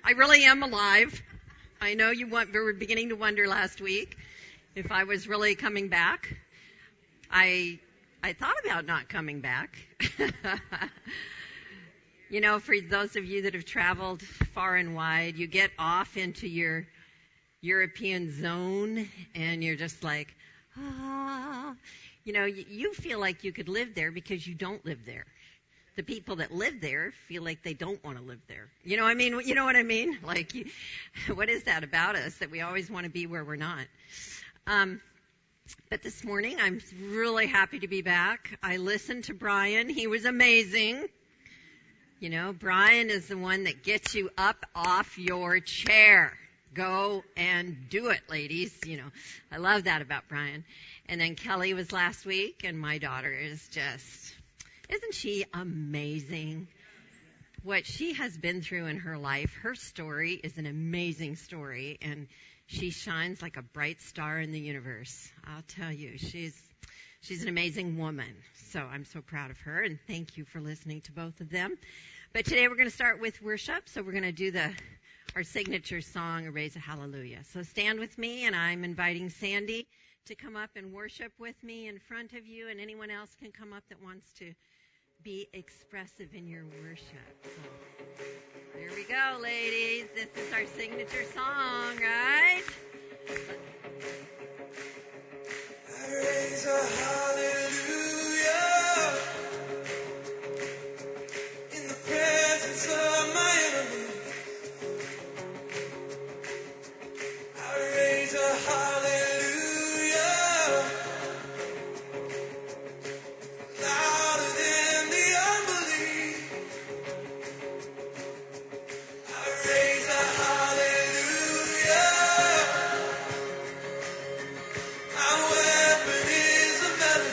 I really am alive. I know we were beginning to wonder last week if I was really coming back. I thought about not coming back. You know, for those of you that have traveled far and wide, you get off into your European zone and you're just like, you know, you feel like you could live there because you don't live there. The people that live there feel like they don't want to live there. You know what I mean? You know what I mean? Like, what is that about us that we always want to be where we're not? But this morning, I'm really happy to be back. I listened to Brian. He was amazing. You know, Brian is the one that gets you up off your chair. Go and do it, ladies. You know, I love that about Brian. And then Kelly was last week, and my daughter is just, isn't she amazing? What she has been through in her life, her story is an amazing story, and she shines like a bright star in the universe. I'll tell you, she's an amazing woman. So I'm so proud of her, and thank you for listening to both of them. But today we're going to start with worship, so we're going to do our signature song, Raise a Hallelujah. So stand with me, and I'm inviting Sandy to come up and worship with me in front of you, and anyone else can come up that wants to be expressive in your worship. So here we go, ladies. This is our signature song, right? I raise a hallelujah in the presence of my enemies. I raise a hallelujah louder than the unbelief. I raise a hallelujah. My weapon is a melody.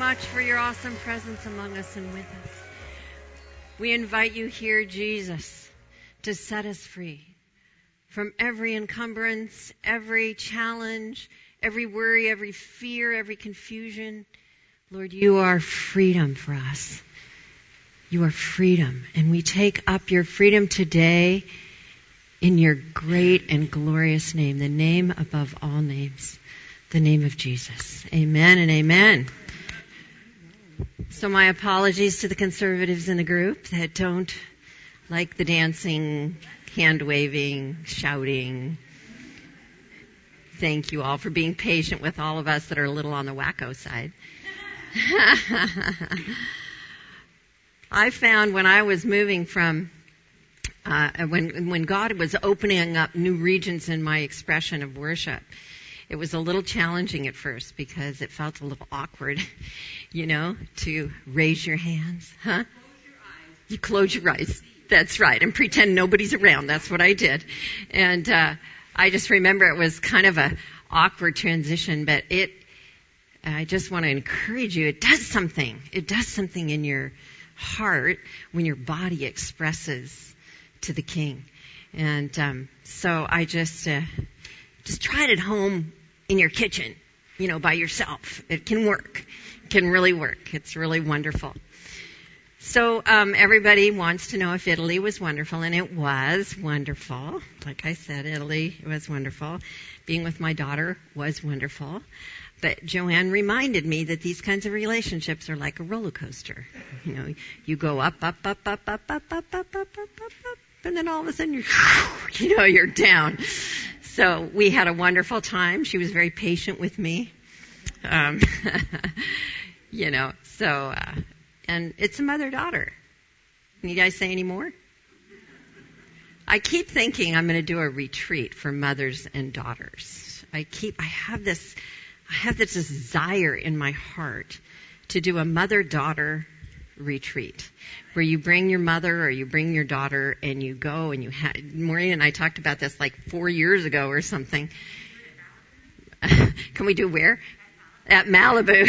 much for your awesome presence among us and with us. We invite you here, Jesus, to set us free from every encumbrance, every challenge, every worry, every fear, every confusion. Lord, you are freedom for us. You are freedom. And we take up your freedom today in your great and glorious name, the name above all names, the name of Jesus. Amen and amen. So my apologies to the conservatives in the group that don't like the dancing, hand-waving, shouting. Thank you all for being patient with all of us that are a little on the wacko side. I found when I was moving from, when God was opening up new regions in my expression of worship, it was a little challenging at first because it felt a little awkward, to raise your hands. Huh? You close your eyes. That's right. And pretend nobody's around. That's what I did. And I just remember it was kind of a awkward transition, but I just want to encourage you. It does something. It does something in your heart when your body expresses to the King. And so I just try it at home in your kitchen, by yourself. It can work. It can really work. It's really wonderful. So everybody wants to know if Italy was wonderful, and it was wonderful. Like I said, Italy was wonderful. Being with my daughter was wonderful. But Joanne reminded me that these kinds of relationships are like a roller coaster. You go up, up, up, up, up, up, up, up, up, up, up, and then all of a sudden you're down. So we had a wonderful time. She was very patient with me. And it's a mother-daughter. Can you guys say any more? I keep thinking I'm going to do a retreat for mothers and daughters. I have this desire in my heart to do a mother-daughter retreat where you bring your mother or you bring your daughter and you go and Maureen and I talked about this like 4 years ago or something. Can we do where? At Malibu.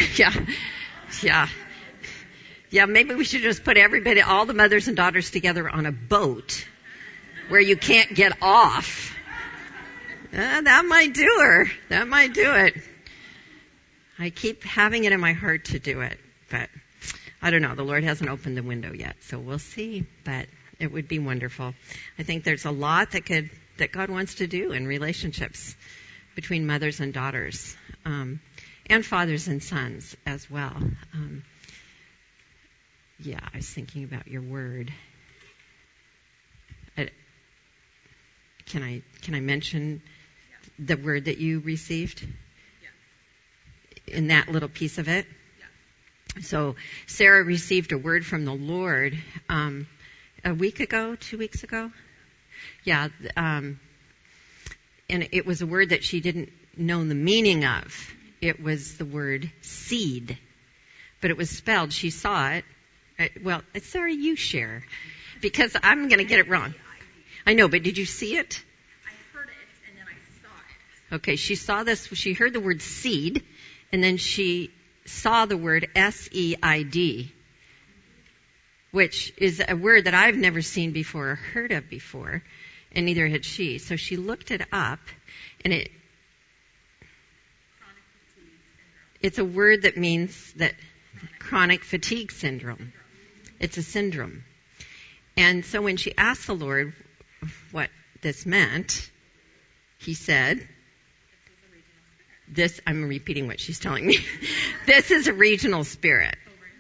Yeah, maybe we should just put all the mothers and daughters together on a boat where you can't get off. That might do it. I keep having it in my heart to do it, but I don't know. The Lord hasn't opened the window yet, so we'll see, but it would be wonderful. I think there's a lot that God wants to do in relationships between mothers and daughters, and fathers and sons as well. I was thinking about your word. Can I mention the word that you received? In that little piece of it? So Sarah received a word from the Lord a week ago, 2 weeks ago. And it was a word that she didn't know the meaning of. It was the word seed. But it was spelled, she saw it. Sarah, you share. Because I'm going to get it wrong. I know, but did you see it? I heard it, and then I saw it. Okay, she saw this. She heard the word seed, and then she saw the word S-E-I-D, which is a word that I've never seen before or heard of before, and neither had she. So she looked it up, and it's a word that means that chronic fatigue syndrome. It's a syndrome. And so when she asked the Lord what this meant, he said, I'm repeating what she's telling me. This is a regional spirit.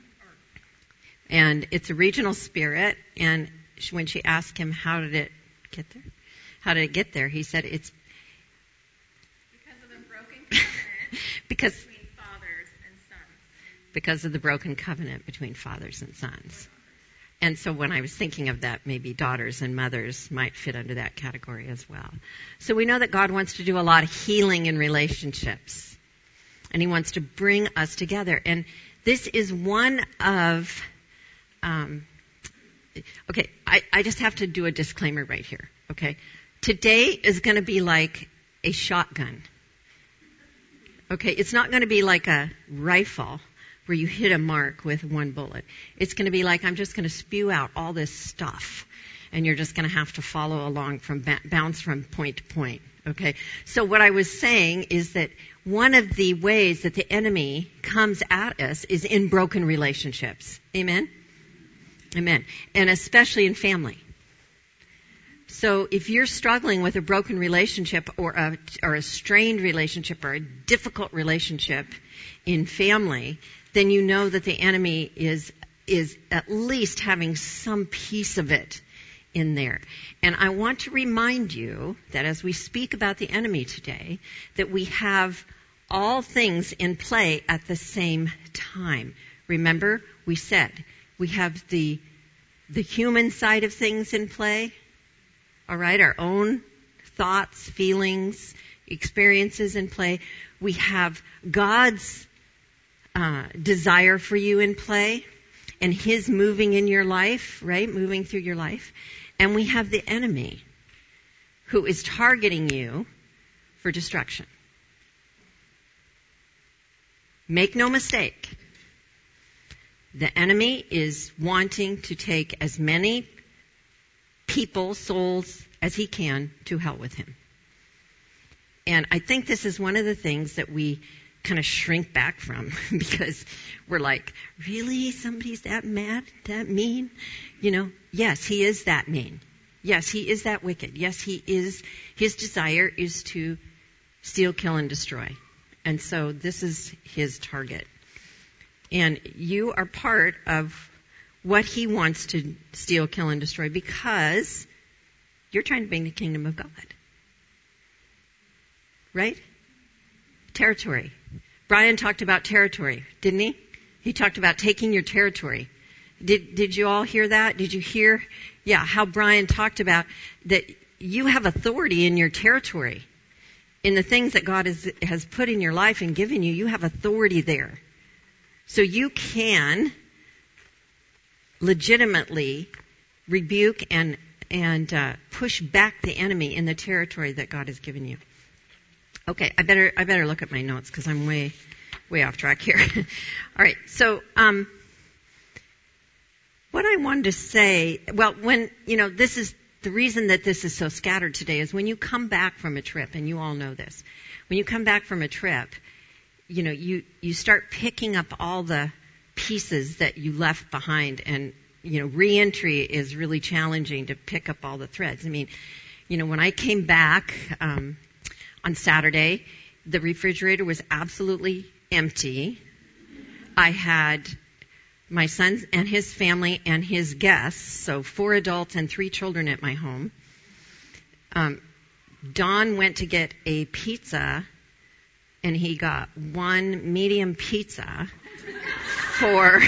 And it's a regional spirit. And when she asked him, how did it get there? How did it get there? He said, it's because of the broken covenant between fathers and sons. Because of the broken covenant between fathers and sons. And so when I was thinking of that, maybe daughters and mothers might fit under that category as well. So we know that God wants to do a lot of healing in relationships. And he wants to bring us together. And this is one of, I just have to do a disclaimer right here, okay? Today is going to be like a shotgun. Okay, it's not going to be like a rifle where you hit a mark with one bullet. It's going to be like, I'm just going to spew out all this stuff, and you're just going to have to follow along bounce from point to point. Okay? So what I was saying is that one of the ways that the enemy comes at us is in broken relationships. Amen? Amen. And especially in family. So if you're struggling with a broken relationship or a strained relationship or a difficult relationship in family, then you know that the enemy is at least having some piece of it in there. And I want to remind you that as we speak about the enemy today, that we have all things in play at the same time. Remember, we said we have the human side of things in play, all right, our own thoughts, feelings, experiences in play. We have God's desire for you in play and His moving in your life, right, moving through your life. And we have the enemy who is targeting you for destruction. Make no mistake. The enemy is wanting to take as many people, souls, as he can to hell with him. And I think this is one of the things that we kind of shrink back from because we're like, really? Somebody's that mad, that mean? You know, yes, he is that mean. Yes, he is that wicked. Yes, he is. His desire is to steal, kill, and destroy. And so this is his target. And you are part of what he wants to steal, kill, and destroy because you're trying to bring the kingdom of God. Right? Territory. Brian talked about territory, didn't he? He talked about taking your territory. Did you all hear that? Did you hear? Yeah, how Brian talked about that you have authority in your territory. In the things that God has put in your life and given you, you have authority there. So you can legitimately rebuke and push back the enemy in the territory that God has given you. Okay, I better look at my notes because I'm way off track here. All right, so what I wanted to say, well, when this is the reason that this is so scattered today is when you come back from a trip, and you all know this, when you come back from a trip, you start picking up all the pieces that you left behind, and reentry is really challenging to pick up all the threads. I mean, when I came back on Saturday, the refrigerator was absolutely empty. I had my son and his family and his guests, so 4 adults and 3 children at my home. Don went to get a pizza, and he got 1 medium pizza for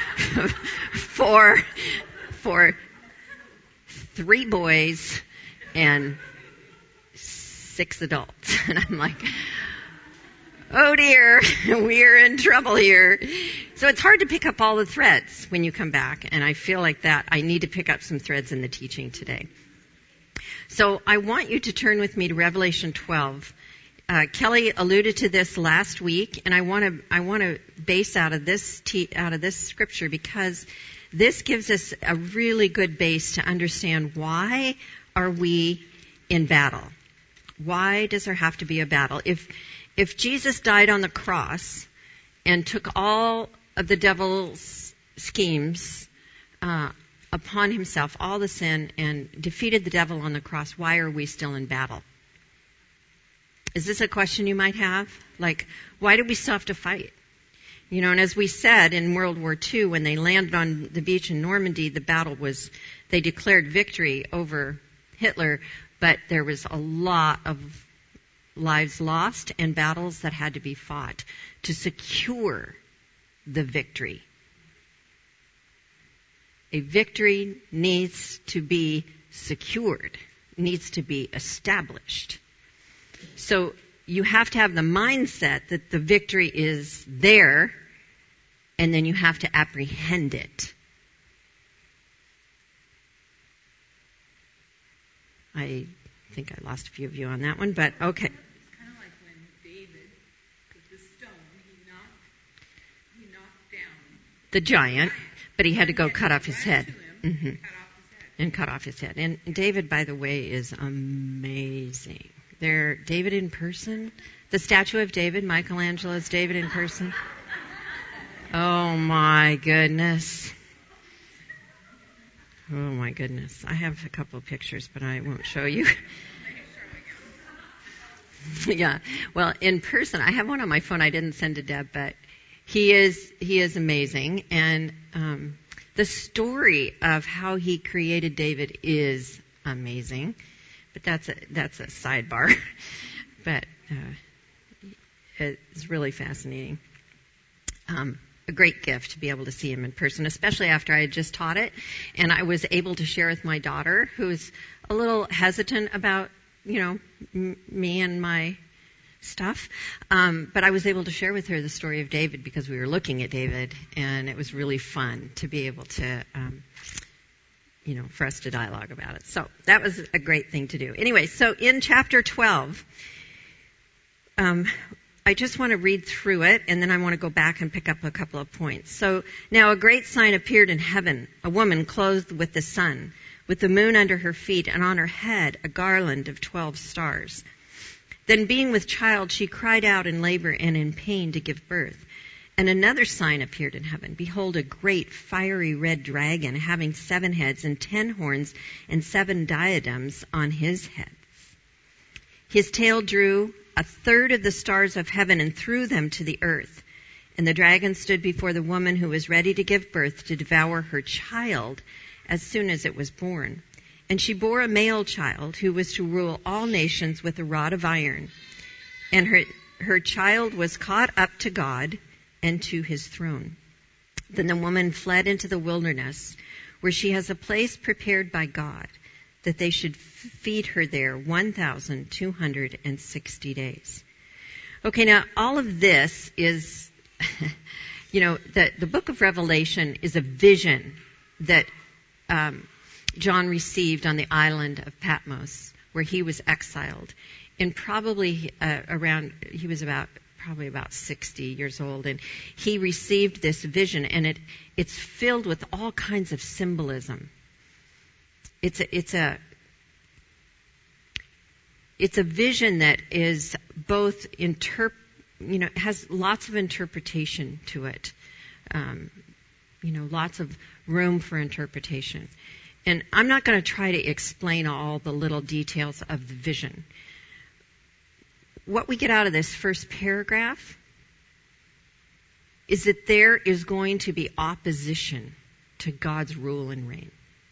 3 boys and 6 adults. And I'm like, oh dear, we're in trouble here. So it's hard to pick up all the threads when you come back. And I feel like that I need to pick up some threads in the teaching today. So I want you to turn with me to Revelation 12. Kelly alluded to this last week, and I want to base out of this scripture because this gives us a really good base to understand why are we in battle. Why does there have to be a battle? If Jesus died on the cross and took all of the devil's schemes upon himself, all the sin, and defeated the devil on the cross, why are we still in battle? Is this a question you might have? Like, why do we still have to fight? And as we said in World War II, when they landed on the beach in Normandy, the battle was, they declared victory over Hitler, but there was a lot of lives lost and battles that had to be fought to secure the victory. A victory needs to be secured, needs to be established. So you have to have the mindset that the victory is there, and then you have to apprehend it. I think I lost a few of you on that one, but okay. It's kind of like when David, with the stone, he knocked the giant, but he had to go cut off his head. Cut off his hmm head. And cut off his head. And David, by the way, is amazing. David in person. The statue of David, Michelangelo's David in person. Oh my goodness. Oh my goodness. I have a couple of pictures, but I won't show you. Yeah. Well, in person, I have one on my phone. I didn't send to Deb, but he is amazing. And the story of how he created David is amazing. But that's a sidebar. But it's really fascinating. A great gift to be able to see him in person, especially after I had just taught it, and I was able to share with my daughter, who's a little hesitant about, me and my stuff. But I was able to share with her the story of David because we were looking at David, and it was really fun to be able to, for us to dialogue about it. So that was a great thing to do. Anyway, so in chapter 12, I just want to read through it, and then I want to go back and pick up a couple of points. So, now a great sign appeared in heaven, a woman clothed with the sun, with the moon under her feet, and on her head a garland of 12 stars. Then being with child, she cried out in labor and in pain to give birth. And another sign appeared in heaven. Behold, a great fiery red dragon, having 7 heads and 10 horns and 7 diadems on his heads. His tail drew a third of the stars of heaven and threw them to the earth. And the dragon stood before the woman who was ready to give birth to devour her child as soon as it was born. And she bore a male child who was to rule all nations with a rod of iron. And her child was caught up to God and to his throne. Then the woman fled into the wilderness, where she has a place prepared by God, that they should feed her there 1,260 days. Okay, now all of this is, the book of Revelation is a vision that John received on the island of Patmos, where he was exiled. And probably he was about 60 years old, and he received this vision, and it's filled with all kinds of symbolism. It's a vision that is both has lots of interpretation to it. Lots of room for interpretation. And I'm not going to try to explain all the little details of the vision. What we get out of this first paragraph is that there is going to be opposition to God's rule and reign.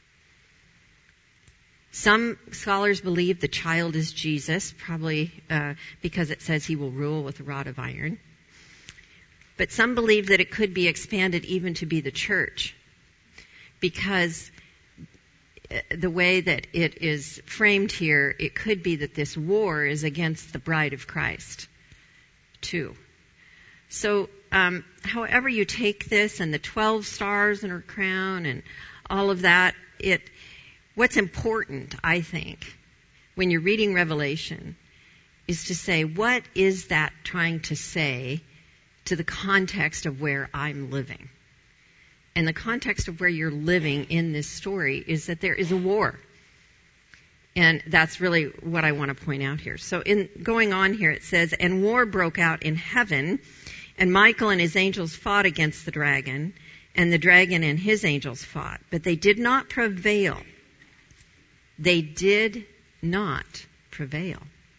Some scholars believe the child is Jesus, probably because it says he will rule with a rod of iron. But some believe that it could be expanded even to be the church, because the way that it is framed here, it could be that this war is against the bride of Christ, too. So, however you take this, and the 12 stars in her crown and all of that, what's important, I think, when you're reading Revelation, is to say, what is that trying to say to the context of where I'm living? And the context of where you're living in this story is that there is a war. And that's really what I want to point out here. So in going on here, it says, and war broke out in heaven, and Michael and his angels fought against the dragon, and the dragon and his angels fought. But they did not prevail. They did not prevail.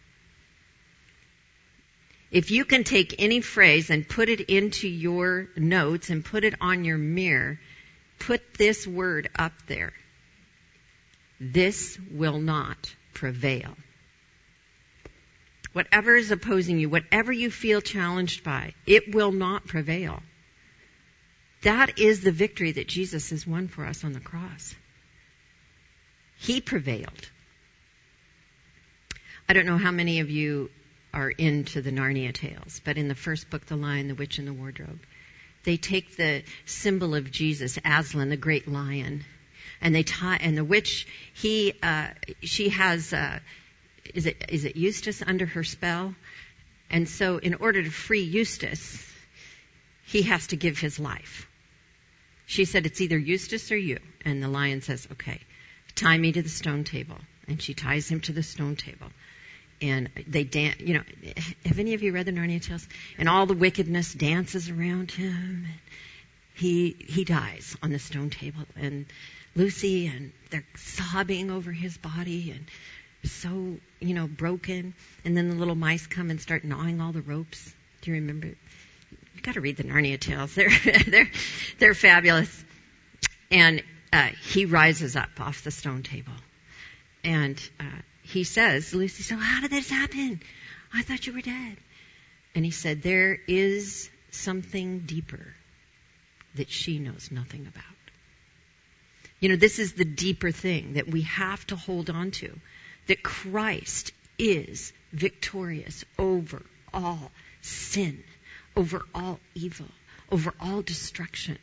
If you can take any phrase and put it into your notes and put it on your mirror, put this word up there. This will not prevail. Whatever is opposing you, whatever you feel challenged by, it will not prevail. That is the victory that Jesus has won for us on the cross. He prevailed. I don't know how many of you are into the Narnia tales, but in the first book, The Lion, the Witch, and the Wardrobe, they take the symbol of Jesus, Aslan, the great lion, and and the witch, she has, is it Eustace under her spell? And so in order to free Eustace, he has to give his life. She said, it's either Eustace or you. And the lion says, okay, tie me to the stone table. And she ties him to the stone table. And they dance, have any of you read the Narnia Tales? And all the wickedness dances around him. He dies on the stone table. And Lucy, and they're sobbing over his body and so, broken. And then the little mice come and start gnawing all the ropes. Do you remember? You've got to read the Narnia Tales. They're fabulous. And he rises up off the stone table. And he says, Lucy, so how did this happen? I thought you were dead. And he said, there is something deeper that she knows nothing about. This is the deeper thing that we have to hold on to, that Christ is victorious over all sin, over all evil, over all destruction.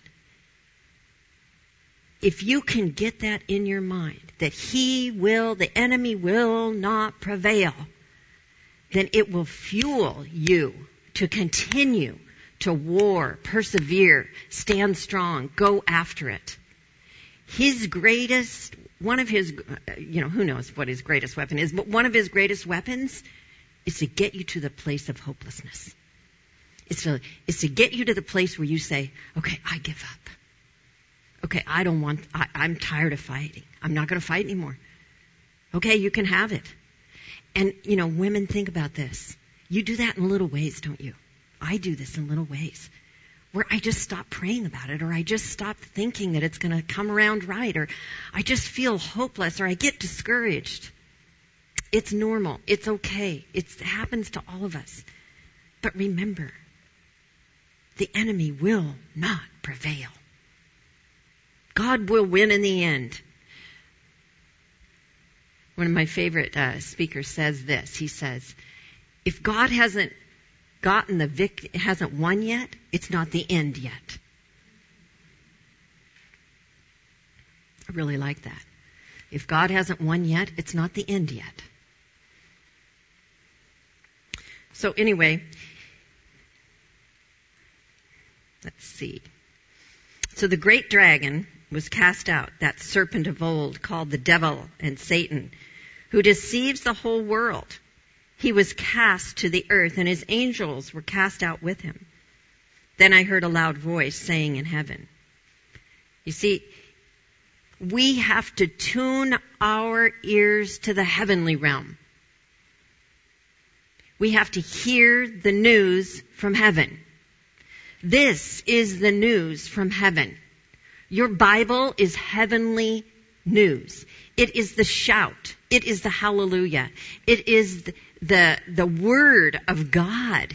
If you can get that in your mind, that the enemy will not prevail, then it will fuel you to continue to war, persevere, stand strong, go after it. One of his, who knows what his greatest weapon is, but one of his greatest weapons is to get you to the place of hopelessness. It's to get you to the place where you say, okay, I give up. Okay, I'm tired of fighting. I'm not going to fight anymore. Okay, you can have it. And, women, think about this. You do that in little ways, don't you? I do this in little ways, where I just stop praying about it, or I just stop thinking that it's going to come around right, or I just feel hopeless, or I get discouraged. It's normal. It's okay. It happens to all of us. But remember, the enemy will not prevail. God will win in the end. One of my favorite speakers says this. He says, if God hasn't won yet, it's not the end yet. I really like that. If God hasn't won yet, it's not the end yet. So anyway, let's see. So the great dragon was cast out, that serpent of old called the devil and Satan, who deceives the whole world. He was cast to the earth, and his angels were cast out with him. Then I heard a loud voice saying in heaven. You see, we have to tune our ears to the heavenly realm. We have to hear the news from heaven. This is the news from heaven. Your Bible is heavenly news. It is the shout. It is the hallelujah. It is the word of God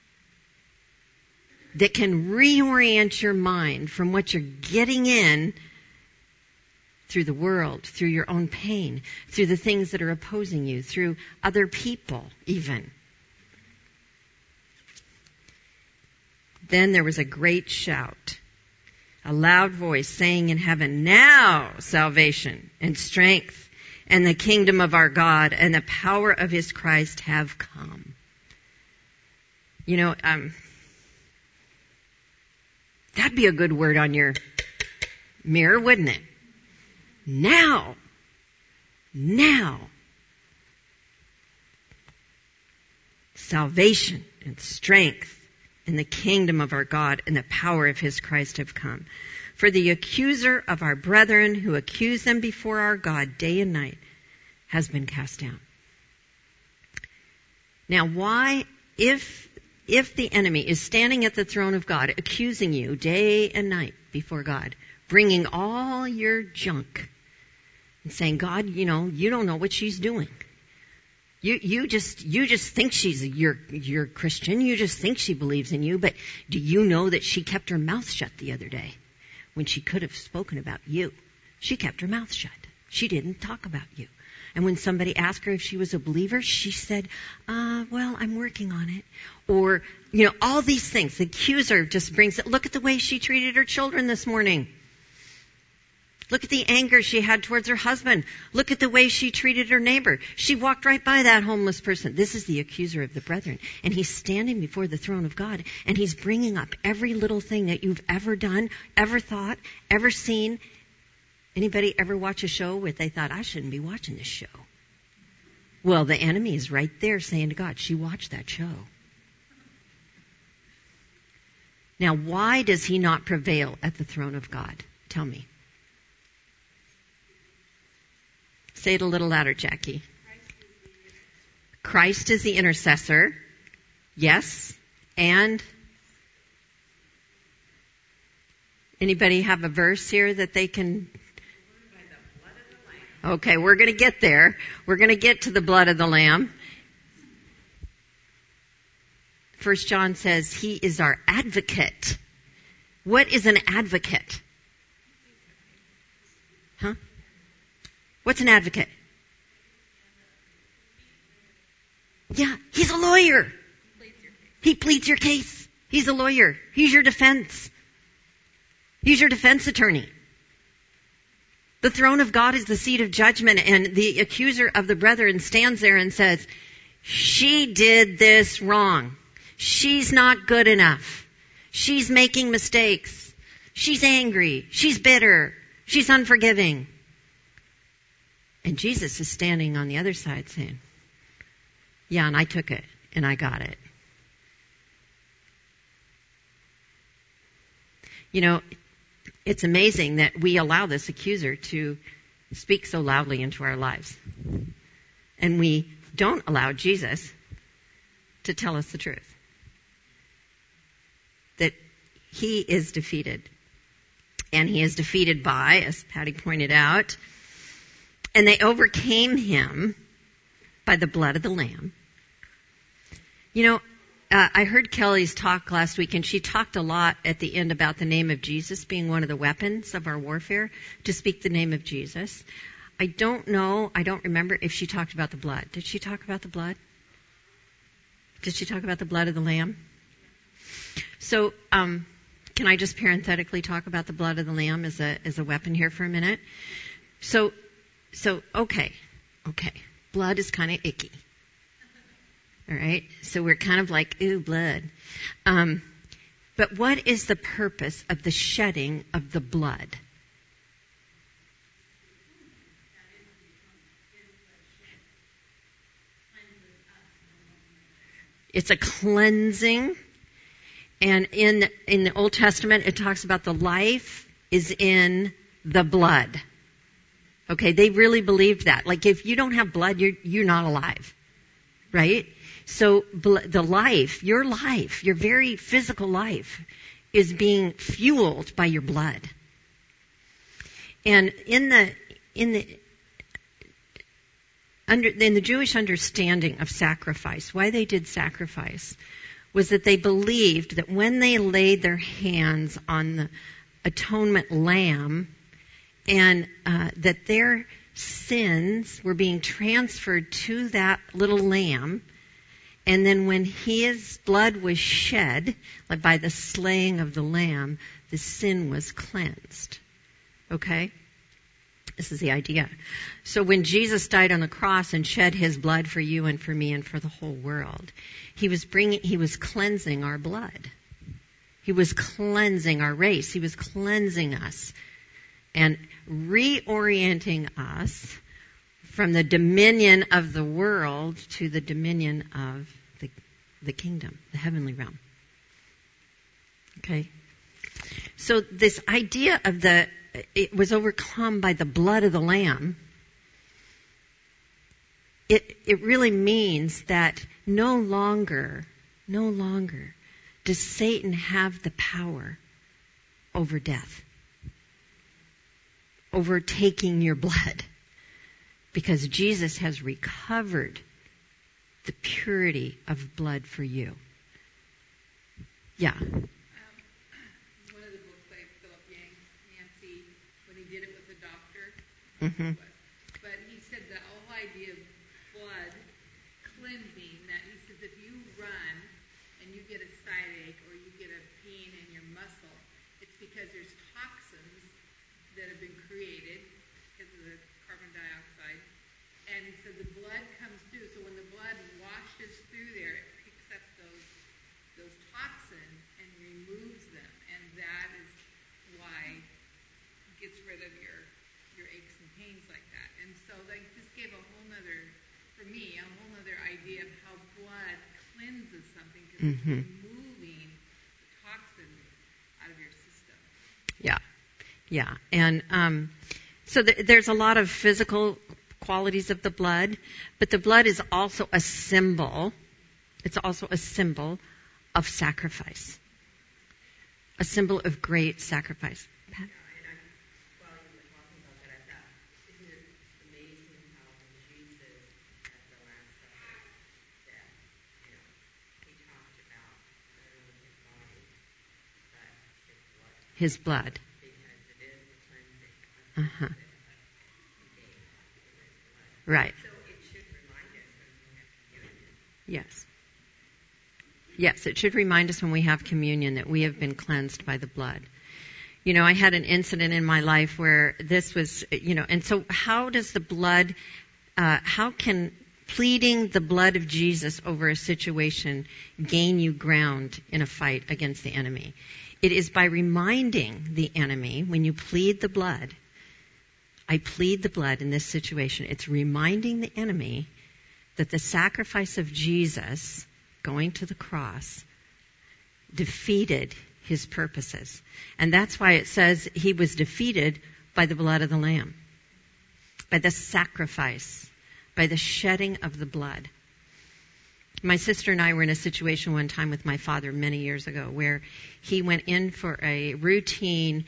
that can reorient your mind from what you're getting in through the world, through your own pain, through the things that are opposing you, through other people even. Then there was a great shout, a loud voice saying in heaven, now salvation and strength and the kingdom of our God and the power of his Christ have come. That'd be a good word on your mirror, wouldn't it? Now. Salvation and strength and the kingdom of our God and the power of his Christ have come. For the accuser of our brethren who accuse them before our God day and night has been cast down. Now why, if the enemy is standing at the throne of God, accusing you day and night before God, bringing all your junk and saying, God, you don't know what she's doing. You just think she's your Christian. You just think she believes in you. But do you know that she kept her mouth shut the other day when she could have spoken about you? She kept her mouth shut. She didn't talk about you. And when somebody asked her if she was a believer, she said, well, I'm working on it. Or, all these things. The accuser just brings it. Look at the way she treated her children this morning. Look at the anger she had towards her husband. Look at the way she treated her neighbor. She walked right by that homeless person. This is the accuser of the brethren. And he's standing before the throne of God, and he's bringing up every little thing that you've ever done, ever thought, ever seen. Anybody ever watch a show where they thought, I shouldn't be watching this show? Well, the enemy is right there saying to God, she watched that show. Now, why does he not prevail at the throne of God? Tell me. Say it a little louder, Jackie. Christ is the intercessor. Yes. And anybody have a verse here that they can? Okay, we're going to get there. We're going to get to the blood of the Lamb. 1 John says he is our advocate. What is an advocate? Huh? What's an advocate? Yeah, he's a lawyer. He pleads your case. He's a lawyer. He's your defense. He's your defense attorney. The throne of God is the seat of judgment, and the accuser of the brethren stands there and says, she did this wrong. She's not good enough. She's making mistakes. She's angry. She's bitter. She's unforgiving. And Jesus is standing on the other side saying, yeah, and I took it, and I got it. You know, it's amazing that we allow this accuser to speak so loudly into our lives. And we don't allow Jesus to tell us the truth. That he is defeated. And he is defeated by, as Patty pointed out, and they overcame him by the blood of the Lamb. You know, I heard Kelly's talk last week, and she talked a lot at the end about the name of Jesus being one of the weapons of our warfare, to speak the name of Jesus. I don't remember if she talked about the blood. Did she talk about the blood? Did she talk about the blood of the Lamb? So, can I just parenthetically talk about the blood of the Lamb as a weapon here for a minute? So, okay. Blood is kind of icky. All right? So we're kind of like, ooh, blood. But what is the purpose of the shedding of the blood? It's a cleansing. And in the Old Testament, it talks about the life is in the blood. Okay, they really believed that. Like, if you don't have blood, you're not alive. Right? So the life, your very physical life, is being fueled by your blood. And in the Jewish understanding of sacrifice, why they did sacrifice was that they believed that when they laid their hands on the atonement lamb, and that their sins were being transferred to that little lamb, and then when his blood was shed, like by the slaying of the lamb, the sin was cleansed. Okay? This is the idea. So when Jesus died on the cross and shed his blood for you and for me and for the whole world, he was cleansing our blood. He was cleansing our race. He was cleansing us and reorienting us from the dominion of the world to the dominion of the kingdom, the heavenly realm. Okay? So this idea of it was overcome by the blood of the Lamb. It really means that no longer does Satan have the power over death, over taking your blood, because Jesus has recovered the purity of blood for you. Yeah. One of the books by Philip Yancey, when he did it with the doctor, Mm-hmm. but he said the whole idea of blood cleansing, that he says if you run and you get a side ache or you get a pain in your muscle, it's because there's toxins that have been created because of the carbon dioxide. And he said the blood comes through. So when the blood washes through there, it picks up those toxins and removes them. And that is why it gets rid of your aches and pains like that. And so like this gave a whole nother, for me, a whole nother idea of how blood cleanses something because it's removing the toxins out of your system. Yeah. And so there's a lot of physical qualities of the blood, but the blood is also a symbol. It's also a symbol of sacrifice, a symbol of great sacrifice. Pat? While you were talking about that, I thought, isn't it amazing how when Jesus at the Last Supper that, he talked about not only his body, but his blood. His blood. Because it is the cleansing of he gave in his blood. Right. So it should remind us when we have communion. Yes, it should remind us when we have communion that we have been cleansed by the blood. I had an incident in my life where this was, and so how does the blood, how can pleading the blood of Jesus over a situation gain you ground in a fight against the enemy? It is by reminding the enemy, when you plead the blood, I plead the blood in this situation. It's reminding the enemy that the sacrifice of Jesus going to the cross defeated his purposes. And that's why it says he was defeated by the blood of the Lamb, by the sacrifice, by the shedding of the blood. My sister and I were in a situation one time with my father many years ago where he went in for a routine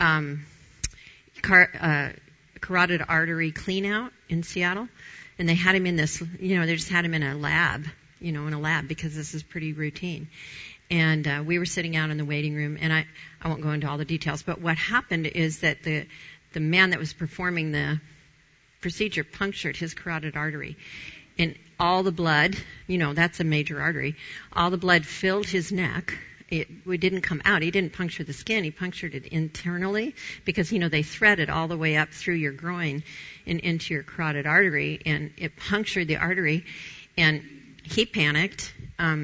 carotid artery clean out in Seattle. And they had him in this, they just had him in a lab, because this is pretty routine. And we were sitting out in the waiting room, and I won't go into all the details, but what happened is that the man that was performing the procedure punctured his carotid artery. And all the blood, that's a major artery, all the blood filled his neck. It didn't come out. He didn't puncture the skin. He punctured it internally because, they thread it all the way up through your groin and into your carotid artery, and it punctured the artery, and he panicked.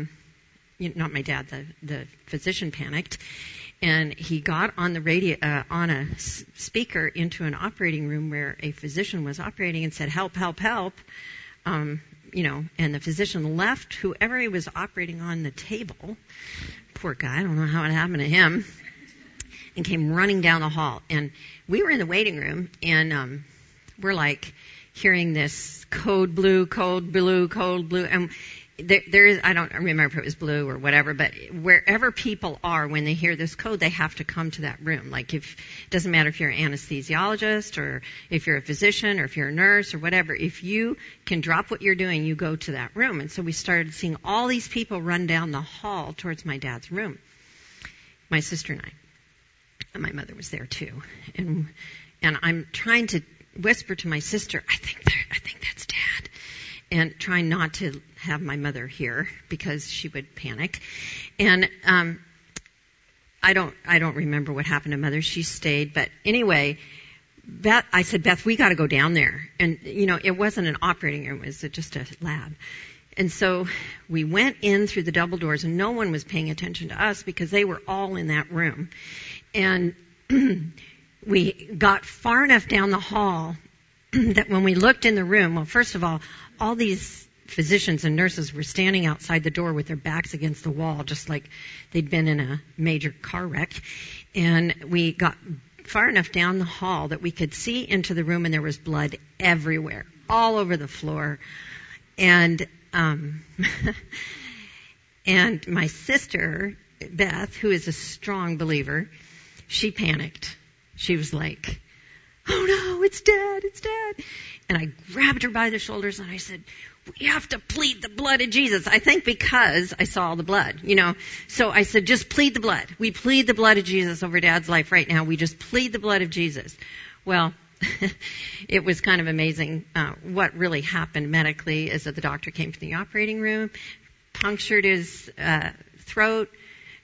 Not my dad, the physician panicked, and he got on the radio, on a speaker into an operating room where a physician was operating and said, "Help, help, help." And the physician left whoever he was operating on the table. Poor guy, I don't know how it happened to him, and came running down the hall. And we were in the waiting room, and we're like hearing this code blue, code blue, code blue. And there is, I don't remember if it was blue or whatever, but wherever people are when they hear this code, they have to come to that room. Like it doesn't matter if you're an anesthesiologist or if you're a physician or if you're a nurse or whatever, if you can drop what you're doing, you go to that room. And so we started seeing all these people run down the hall towards my dad's room. My sister and I. And my mother was there too. And I'm trying to whisper to my sister, I think that's Dad. And trying not to have my mother hear because she would panic. And I don't remember what happened to Mother. She stayed, but anyway, I said, Beth, we got to go down there. And it wasn't an operating room; it was just a lab. And so we went in through the double doors, and no one was paying attention to us because they were all in that room. And we got far enough down the hall that when we looked in the room, well, first of all these physicians and nurses were standing outside the door with their backs against the wall, just like they'd been in a major car wreck. And we got far enough down the hall that we could see into the room, and there was blood everywhere, all over the floor. And and my sister, Beth, who is a strong believer, she panicked. She was like, "Oh no, it's Dad, it's Dad." And I grabbed her by the shoulders and I said, "We have to plead the blood of Jesus." I think because I saw the blood, So I said, just plead the blood. We plead the blood of Jesus over Dad's life right now. We just plead the blood of Jesus. Well, it was kind of amazing. What really happened medically is that the doctor came to the operating room, punctured his throat,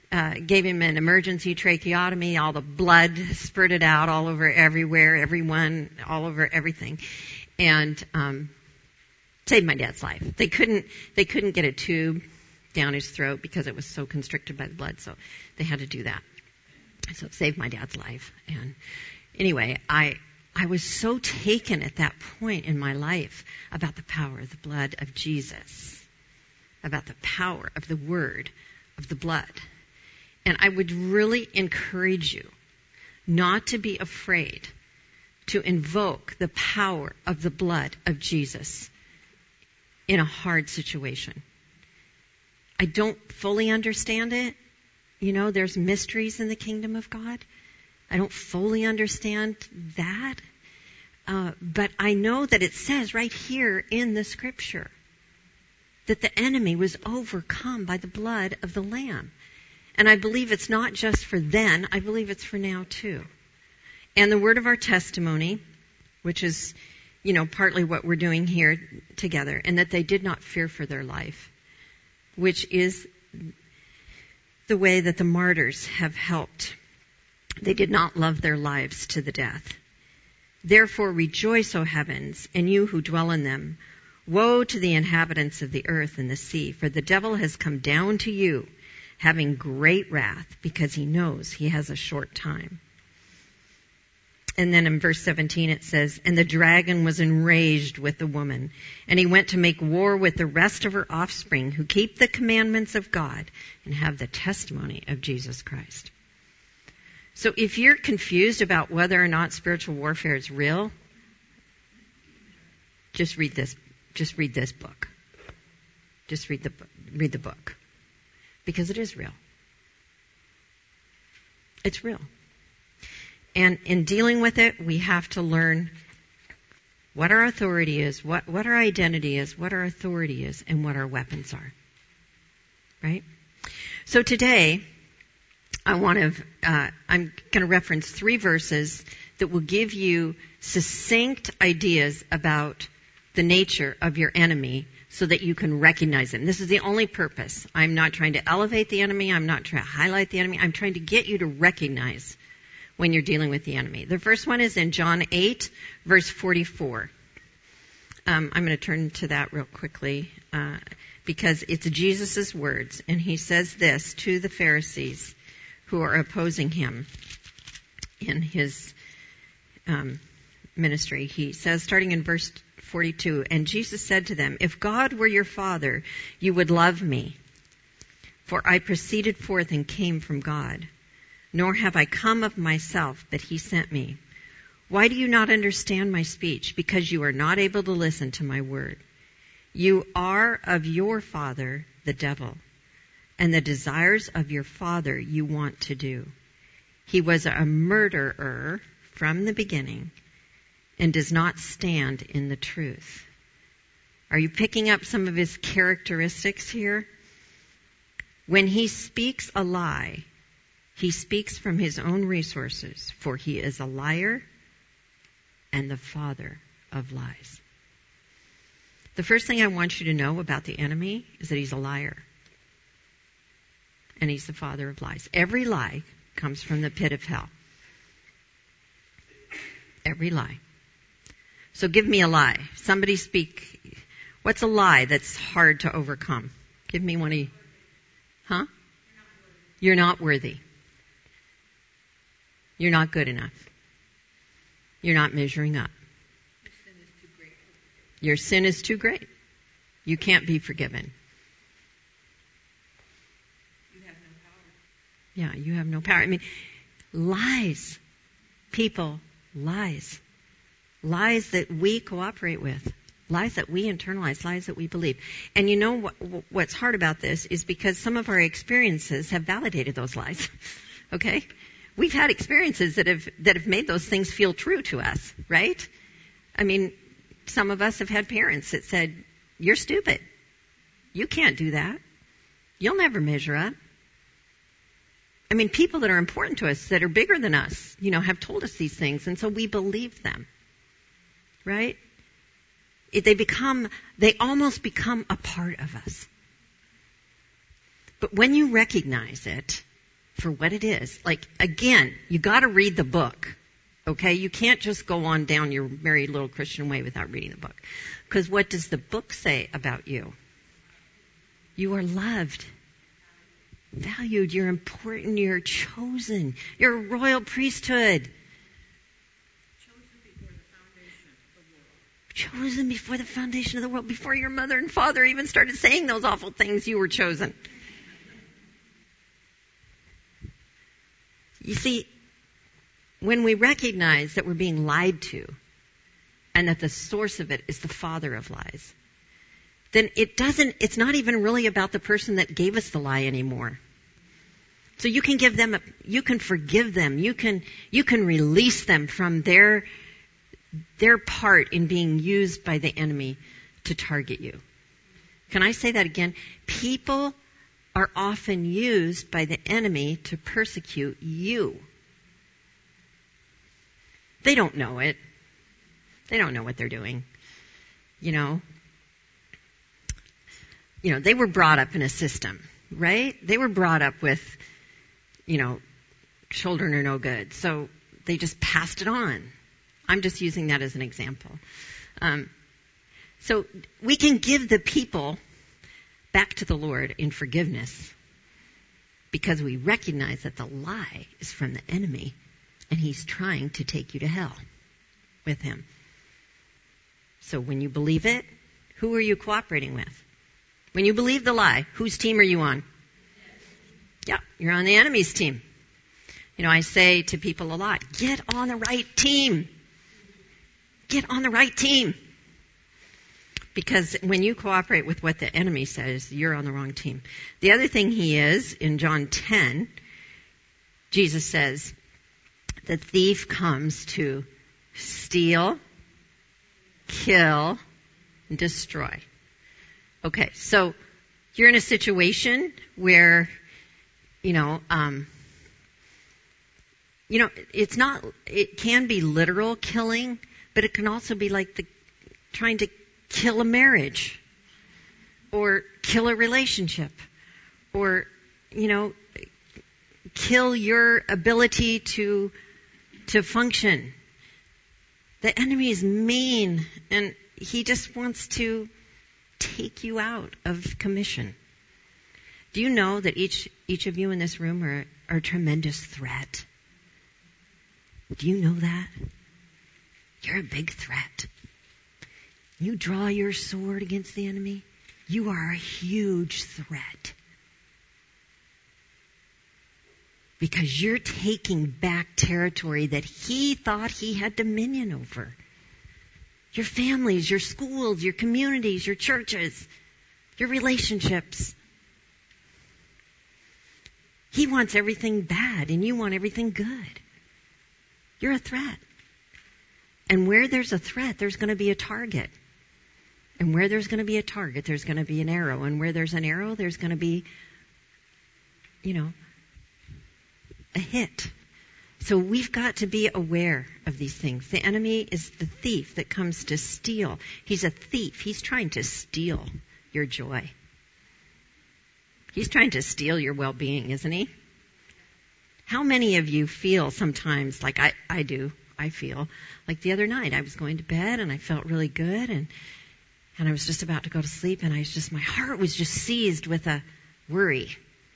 gave him an emergency tracheotomy. All the blood spurted out all over everywhere, everyone, all over everything. And saved my dad's life. They couldn't get a tube down his throat because it was so constricted by the blood, so they had to do that. So it saved my dad's life. And anyway, I was so taken at that point in my life about the power of the blood of Jesus, about the power of the word of the blood. And I would really encourage you not to be afraid to invoke the power of the blood of Jesus in a hard situation. I don't fully understand it. You know, there's mysteries in the kingdom of God. I don't fully understand that. But I know that it says right here in the scripture that the enemy was overcome by the blood of the Lamb. And I believe it's not just for then, I believe it's for now too. And the word of our testimony, which is, you know, partly what we're doing here together, and that they did not fear for their life, which is the way that the martyrs have helped. They did not love their lives to the death. Therefore rejoice, O heavens, and you who dwell in them. Woe to the inhabitants of the earth and the sea, for the devil has come down to you, having great wrath, because he knows he has a short time. And then in verse 17 it says, and the dragon was enraged with the woman, and he went to make war with the rest of her offspring, who keep the commandments of God and have the testimony of Jesus Christ. So if you're confused about whether or not spiritual warfare is real, just read this. Just read this book. Just read the book. Because it is real. It's real. And in dealing with it, we have to learn what our authority is, what our identity is, what our authority is, and what our weapons are. Right? So today, I'm going to reference 3 verses that will give you succinct ideas about the nature of your enemy so that you can recognize him. This is the only purpose. I'm not trying to elevate the enemy. I'm not trying to highlight the enemy. I'm trying to get you to recognize when you're dealing with the enemy. The first one is in John 8, verse 44. I'm going to turn to that real quickly because it's Jesus' words. And he says this to the Pharisees who are opposing him in his ministry. He says, starting in verse 42, and Jesus said to them, if God were your Father, you would love me, for I proceeded forth and came from God. Nor have I come of myself, but he sent me. Why do you not understand my speech? Because you are not able to listen to my word. You are of your father, the devil, and the desires of your father you want to do. He was a murderer from the beginning and does not stand in the truth. Are you picking up some of his characteristics here? When he speaks a lie, he speaks from his own resources, for he is a liar and the father of lies. The first thing I want you to know about the enemy is that he's a liar. And he's the father of lies. Every lie comes from the pit of hell. Every lie. So give me a lie. Somebody speak. What's a lie that's hard to overcome? Give me one of you. Huh? You're not worthy. You're not good enough. You're not measuring up. Your sin is too great. You can't be forgiven. You have no power. Yeah, you have no power. I mean, lies. People, lies. Lies that we cooperate with. Lies that we internalize. Lies that we believe. And you know what's hard about this is because some of our experiences have validated those lies. Okay? We've had experiences that have made those things feel true to us, right? I mean, some of us have had parents that said, you're stupid. You can't do that. You'll never measure up. I mean, people that are important to us, that are bigger than us, have told us these things, and so we believe them. Right? They almost become a part of us. But when you recognize it, for what it is. Like, again, you got to read the book. Okay? You can't just go on down your merry little Christian way without reading the book. Because what does the book say about you? You are loved, valued, you're important, you're chosen, you're a royal priesthood. Chosen before the foundation of the world, before your mother and father even started saying those awful things, you were chosen. You see, when we recognize that we're being lied to and that the source of it is the father of lies, then it's not even really about the person that gave us the lie anymore. So you can you can forgive them, you can release them from their part in being used by the enemy to target you. Can I say that again? People are often used by the enemy to persecute you. They don't know it. They don't know what they're doing. You know, they were brought up in a system, right? They were brought up with, children are no good. So they just passed it on. I'm just using that as an example. So we can give the people back to the Lord in forgiveness because we recognize that the lie is from the enemy and he's trying to take you to hell with him. So when you believe it, who are you cooperating with? When you believe the lie, whose team are you on? Yeah, you're on the enemy's team. I say to people a lot, get on the right team. Get on the right team. Because when you cooperate with what the enemy says, you're on the wrong team. The other thing he is, in John 10, Jesus says, the thief comes to steal, kill, and destroy. Okay, so you're in a situation where, it can be literal killing, but it can also be like trying to kill a marriage or kill a relationship or, kill your ability to function. The enemy is mean and he just wants to take you out of commission. Do you know that each of you in this room are a tremendous threat? Do you know that? You're a big threat. You draw your sword against the enemy, you are a huge threat. Because you're taking back territory that he thought he had dominion over. Your families, your schools, your communities, your churches, your relationships. He wants everything bad and you want everything good. You're a threat. And where there's a threat, there's going to be a target. And where there's going to be a target, there's going to be an arrow. And where there's an arrow, there's going to be, a hit. So we've got to be aware of these things. The enemy is the thief that comes to steal. He's a thief. He's trying to steal your joy. He's trying to steal your well-being, isn't he? How many of you feel sometimes like I do? I feel like the other night I was going to bed and I felt really good and I was just about to go to sleep and my heart was just seized with a worry.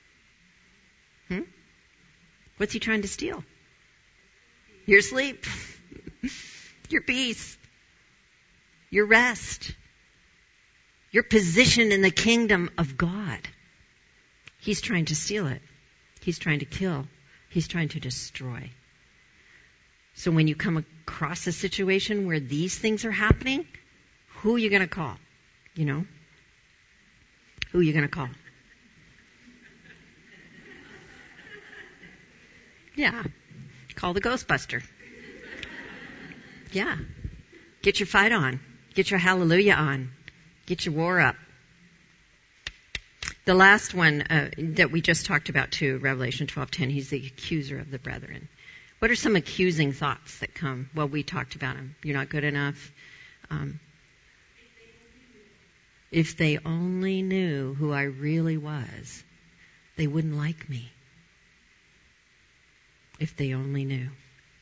What's he trying to steal? Your sleep, your peace, your rest, your position in the kingdom of God. He's trying to steal it. He's trying to kill. He's trying to destroy. So when you come across a situation where these things are happening, who are you going to call? Who are you going to call? Yeah. Call the Ghostbuster. Yeah. Get your fight on. Get your hallelujah on. Get your war up. The last one that we just talked about too, Revelation 12:10, he's the accuser of the brethren. What are some accusing thoughts that come? Well, we talked about them. You're not good enough. If they only knew who I really was, they wouldn't like me. If they only knew.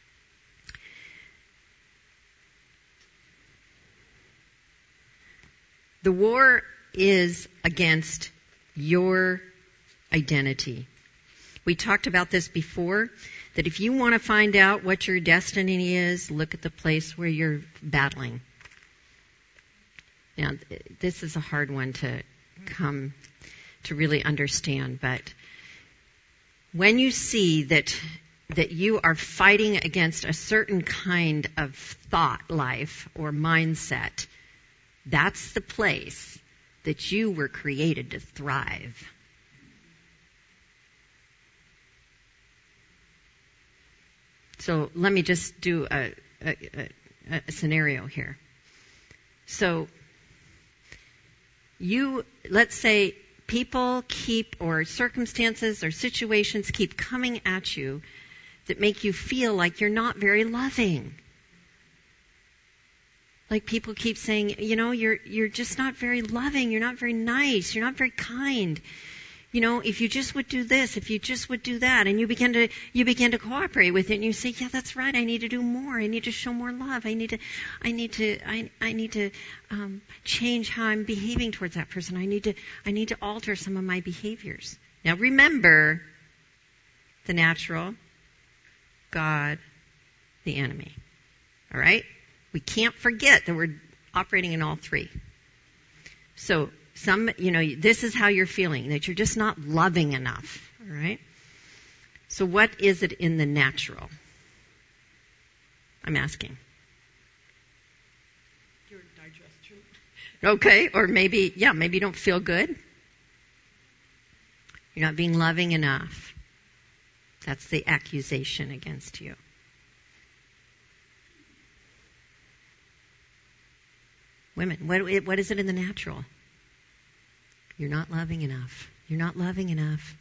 The war is against your identity. We talked about this before, that if you want to find out what your destiny is, look at the place where you're battling. Now, this is a hard one to come to really understand, but when you see that you are fighting against a certain kind of thought life or mindset, that's the place that you were created to thrive. So let me just do a scenario here. So let's say people or circumstances or situations keep coming at you that make you feel like you're not very loving. Like people keep saying, you're just not very loving, you're not very nice, you're not very kind. If you just would do this, if you just would do that, and you begin to cooperate with it, and you say, yeah, that's right, I need to do more, I need to show more love, I need to change how I'm behaving towards that person, I need to alter some of my behaviors. Now remember, the natural, God, the enemy. All right? We can't forget that we're operating in all three. So this is how you're feeling, that you're just not loving enough. All right? So what is it in the natural? I'm asking. Your digestion. Okay, or maybe you don't feel good. You're not being loving enough. That's the accusation against you. Women, what is it in the natural? You're not loving enough. You're not loving enough.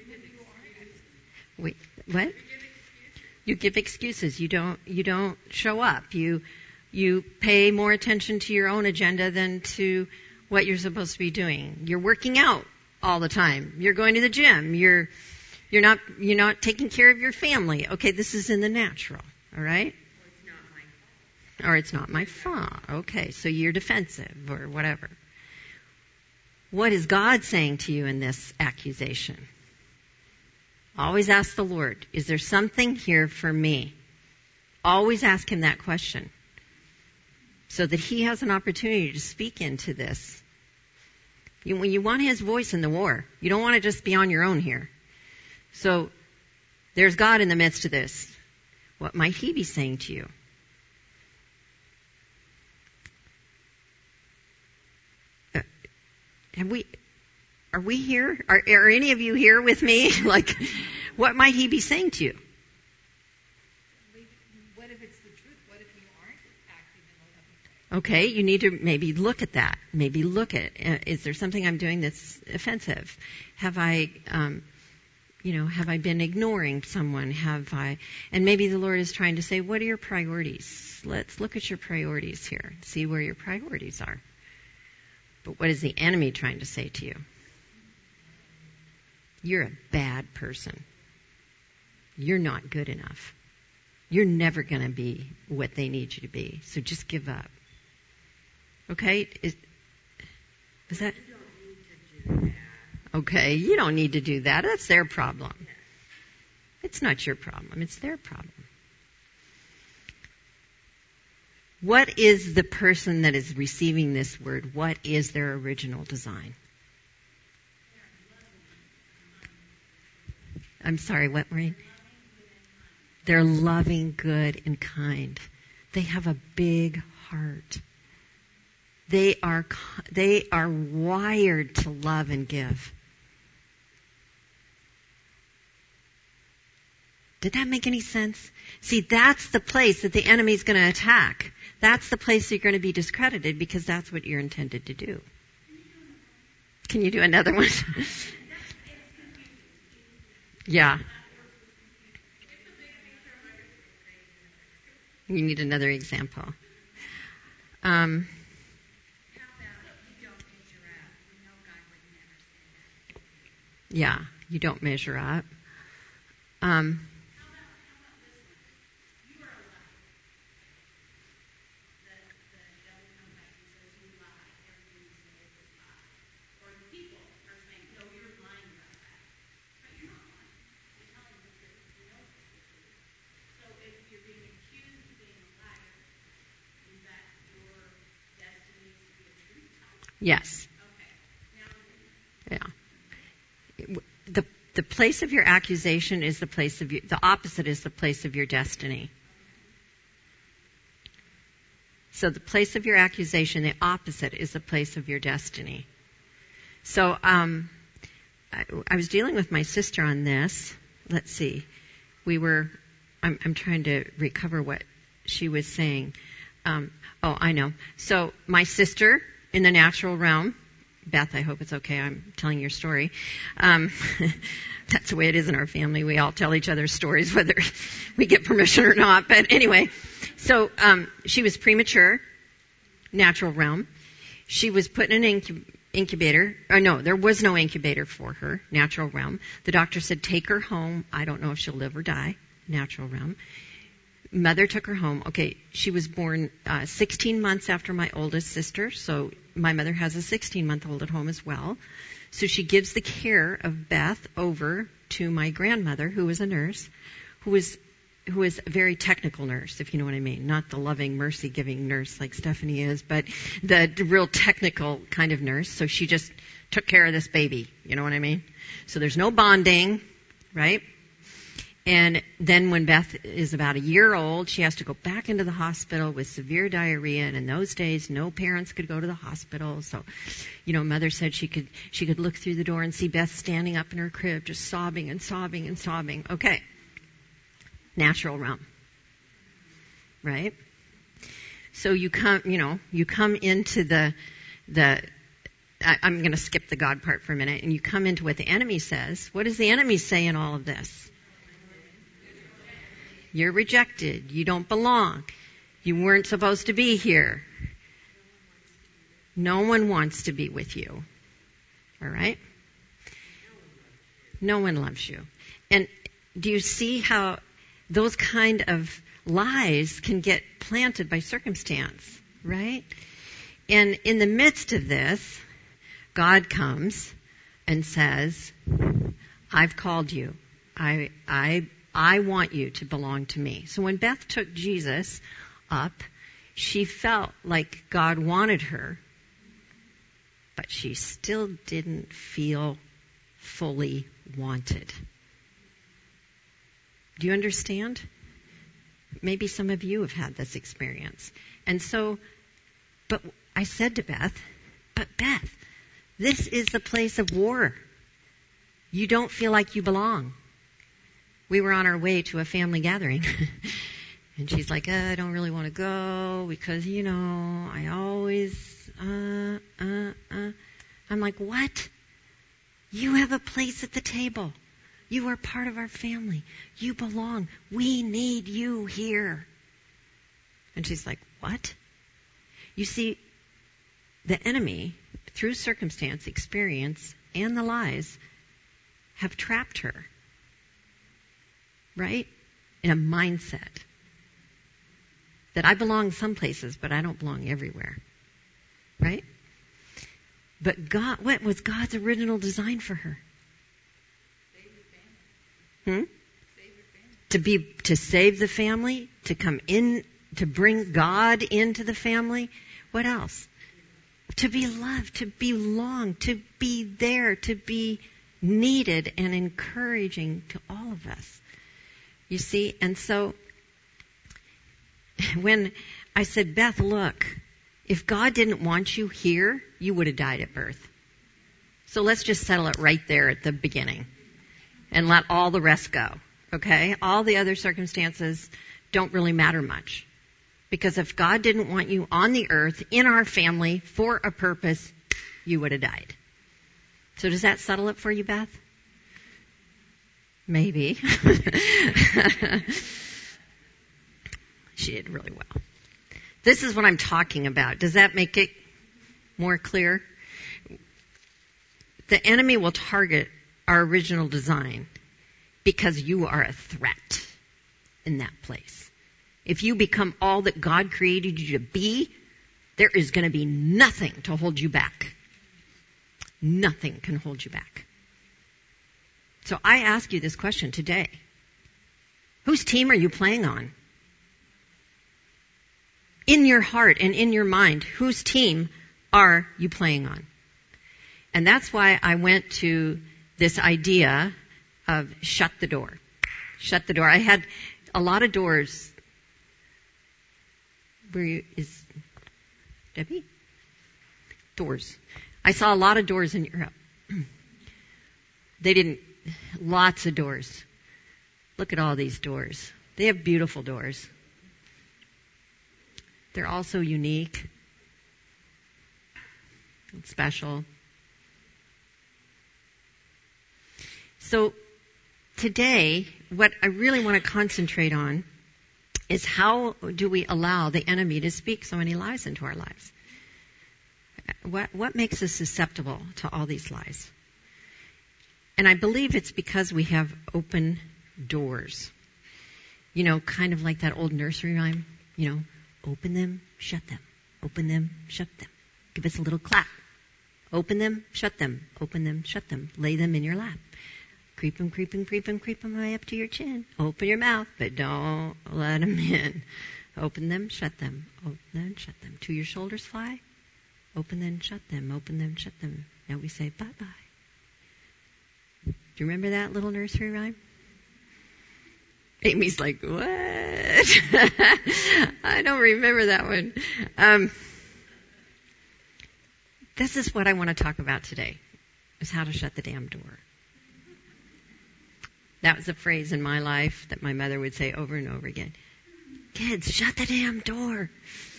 Wait, what? You give excuses. You don't show up. You pay more attention to your own agenda than to what you're supposed to be doing. You're working out all the time. You're going to the gym. You're not taking care of your family. Okay, this is in the natural. All right? Or it's not my fault. Okay, so you're defensive or whatever. What is God saying to you in this accusation? Always ask the Lord, is there something here for me? Always ask Him that question so that He has an opportunity to speak into this. When you want His voice in the war, you don't want to just be on your own here. So there's God in the midst of this. What might He be saying to you? Are we here? Are any of you here with me? Like, what might He be saying to you? What if it's the truth? What if you aren't acting in a loving way? Okay, you need to maybe look at that. Maybe look at, is there something I'm doing that's offensive? Have I been ignoring someone? And maybe the Lord is trying to say, what are your priorities? Let's look at your priorities here. See where your priorities are. But what is the enemy trying to say to you? You're a bad person. You're not good enough. You're never going to be what they need you to be. So just give up. Okay? Is that? You don't need to do that. Okay, you don't need to do that. That's their problem. It's not your problem. It's their problem. What is the person that is receiving this word? What is their original design? I'm sorry, what, Maureen? They're loving, good, and kind. They have a big heart. They are wired to love and give. Did that make any sense? See, that's the place that the enemy's going to attack. That's the place you're going to be discredited because that's what you're intended to do. Can you do another one? Yeah. You need another example. Yeah, you don't measure up. Yes. Yeah. The place of your accusation is the place of the opposite is the place of your destiny. So the place of your accusation, the opposite is the place of your destiny. So I was dealing with my sister on this. Let's see. I'm trying to recover what she was saying. I know. So my sister in the natural realm, Beth, I hope it's okay. I'm telling your story. That's the way it is in our family. We all tell each other stories, whether we get permission or not. But anyway, so she was premature, natural realm. She was put in an incubator. No, there was no incubator for her, natural realm. The doctor said, take her home. I don't know if she'll live or die, natural realm. Mother took her home. Okay, she was born 16 months after my oldest sister, so my mother has a 16-month-old at home as well. So she gives the care of Beth over to my grandmother, who was a nurse, who was a very technical nurse, if you know what I mean. Not the loving, mercy-giving nurse like Stephanie is, but the real technical kind of nurse. So she just took care of this baby, you know what I mean? So there's no bonding, right? And then when Beth is about a year old, she has to go back into the hospital with severe diarrhea. And in those days, no parents could go to the hospital. So, Mother said she could look through the door and see Beth standing up in her crib, just sobbing and sobbing and sobbing. Okay. Natural realm. Right? So you come into the I'm going to skip the God part for a minute, and you come into what the enemy says. What does the enemy say in all of this? You're rejected. You don't belong. You weren't supposed to be here. No one wants to be with you. All right? No one loves you. And do you see how those kind of lies can get planted by circumstance, right? And in the midst of this, God comes and says, I've called you. I want you to belong to me. So when Beth took Jesus up, she felt like God wanted her, but she still didn't feel fully wanted. Do you understand? Maybe some of you have had this experience. And so, but I said to Beth, but Beth, this is the place of war. You don't feel like you belong. We were on our way to a family gathering. And she's like, I don't really want to go because, I always, I'm like, what? You have a place at the table. You are part of our family. You belong. We need you here. And she's like, what? You see, the enemy, through circumstance, experience, and the lies, have trapped her. Right? In a mindset. That I belong some places, but I don't belong everywhere. Right? But God, what was God's original design for her? To save the family, to come in, to bring God into the family. What else? To be loved, to belong, to be there, to be needed and encouraging to all of us. You see, and so when I said, Beth, look, if God didn't want you here, you would have died at birth. So let's just settle it right there at the beginning and let all the rest go. Okay? All the other circumstances don't really matter much. Because if God didn't want you on the earth, in our family, for a purpose, you would have died. So does that settle it for you, Beth? Maybe. She did really well. This is what I'm talking about. Does that make it more clear? The enemy will target our original design because you are a threat in that place. If you become all that God created you to be, there is going to be nothing to hold you back. Nothing can hold you back. So I ask you this question today. Whose team are you playing on? In your heart and in your mind, whose team are you playing on? And that's why I went to this idea of shut the door. Shut the door. I had a lot of doors. Is Debbie? Doors. I saw a lot of doors in Europe. Lots of doors. Look at all these doors. They have beautiful doors. They're also unique and special. So today, what I really want to concentrate on is how do we allow the enemy to speak so many lies into our lives? What makes us susceptible to all these lies? And I believe it's because we have open doors. You know, kind of like that old nursery rhyme, you know, open them, shut them. Open them, shut them. Give us a little clap. Open them, shut them. Open them, shut them. Lay them in your lap. Creep them, creep them, creep them, creep them right up to your chin. Open your mouth, but don't let them in. Open them, shut them. Open them, shut them. To your shoulders fly. Open them, shut them. Open them, shut them. Now we say bye-bye. Do you remember that little nursery rhyme? Amy's like, what? I don't remember that one. This is what I want to talk about today, is how to shut the damn door. That was a phrase in my life that my mother would say over and over again. Kids, shut the damn door.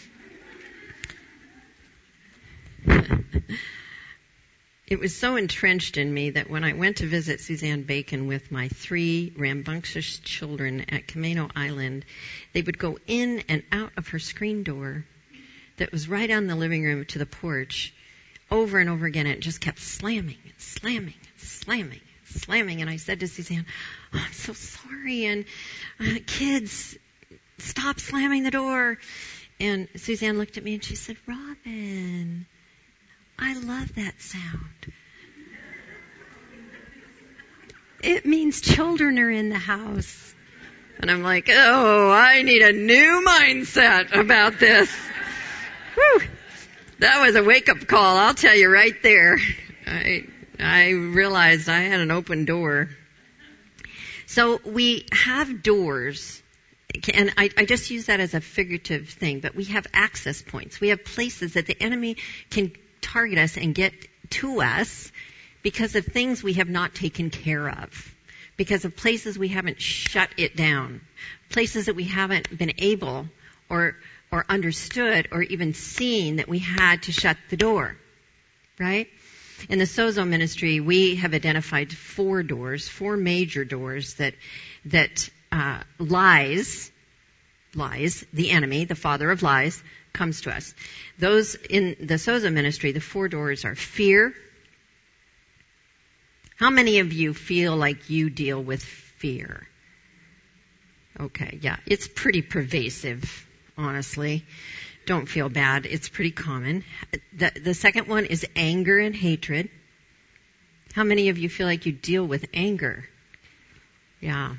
It was so entrenched in me that when I went to visit Suzanne Bacon with my 3 rambunctious children at Camino Island, they would go in and out of her screen door that was right on the living room to the porch over and over again. And it just kept slamming and slamming and slamming and slamming. And I said to Suzanne, oh, I'm so sorry. And kids, stop slamming the door. And Suzanne looked at me and she said, Robin, I love that sound. It means children are in the house. And I'm like, oh, I need a new mindset about this. Whew. That was a wake-up call, I'll tell you right there. I realized I had an open door. So we have doors, and I just use that as a figurative thing, but we have access points. We have places that the enemy can target us and get to us because of things we have not taken care of, because of places we haven't shut it down, places that we haven't been able or understood or even seen that we had to shut the door, right? In the Sozo ministry, we have identified 4 doors, 4 major doors that lies, the enemy, the father of lies, comes to us. Those in the Sozo ministry, the 4 doors are fear. How many of you feel like you deal with fear? Okay, yeah, it's pretty pervasive, honestly. Don't feel bad. It's pretty common. The second one is anger and hatred. How many of you feel like you deal with anger? Yeah.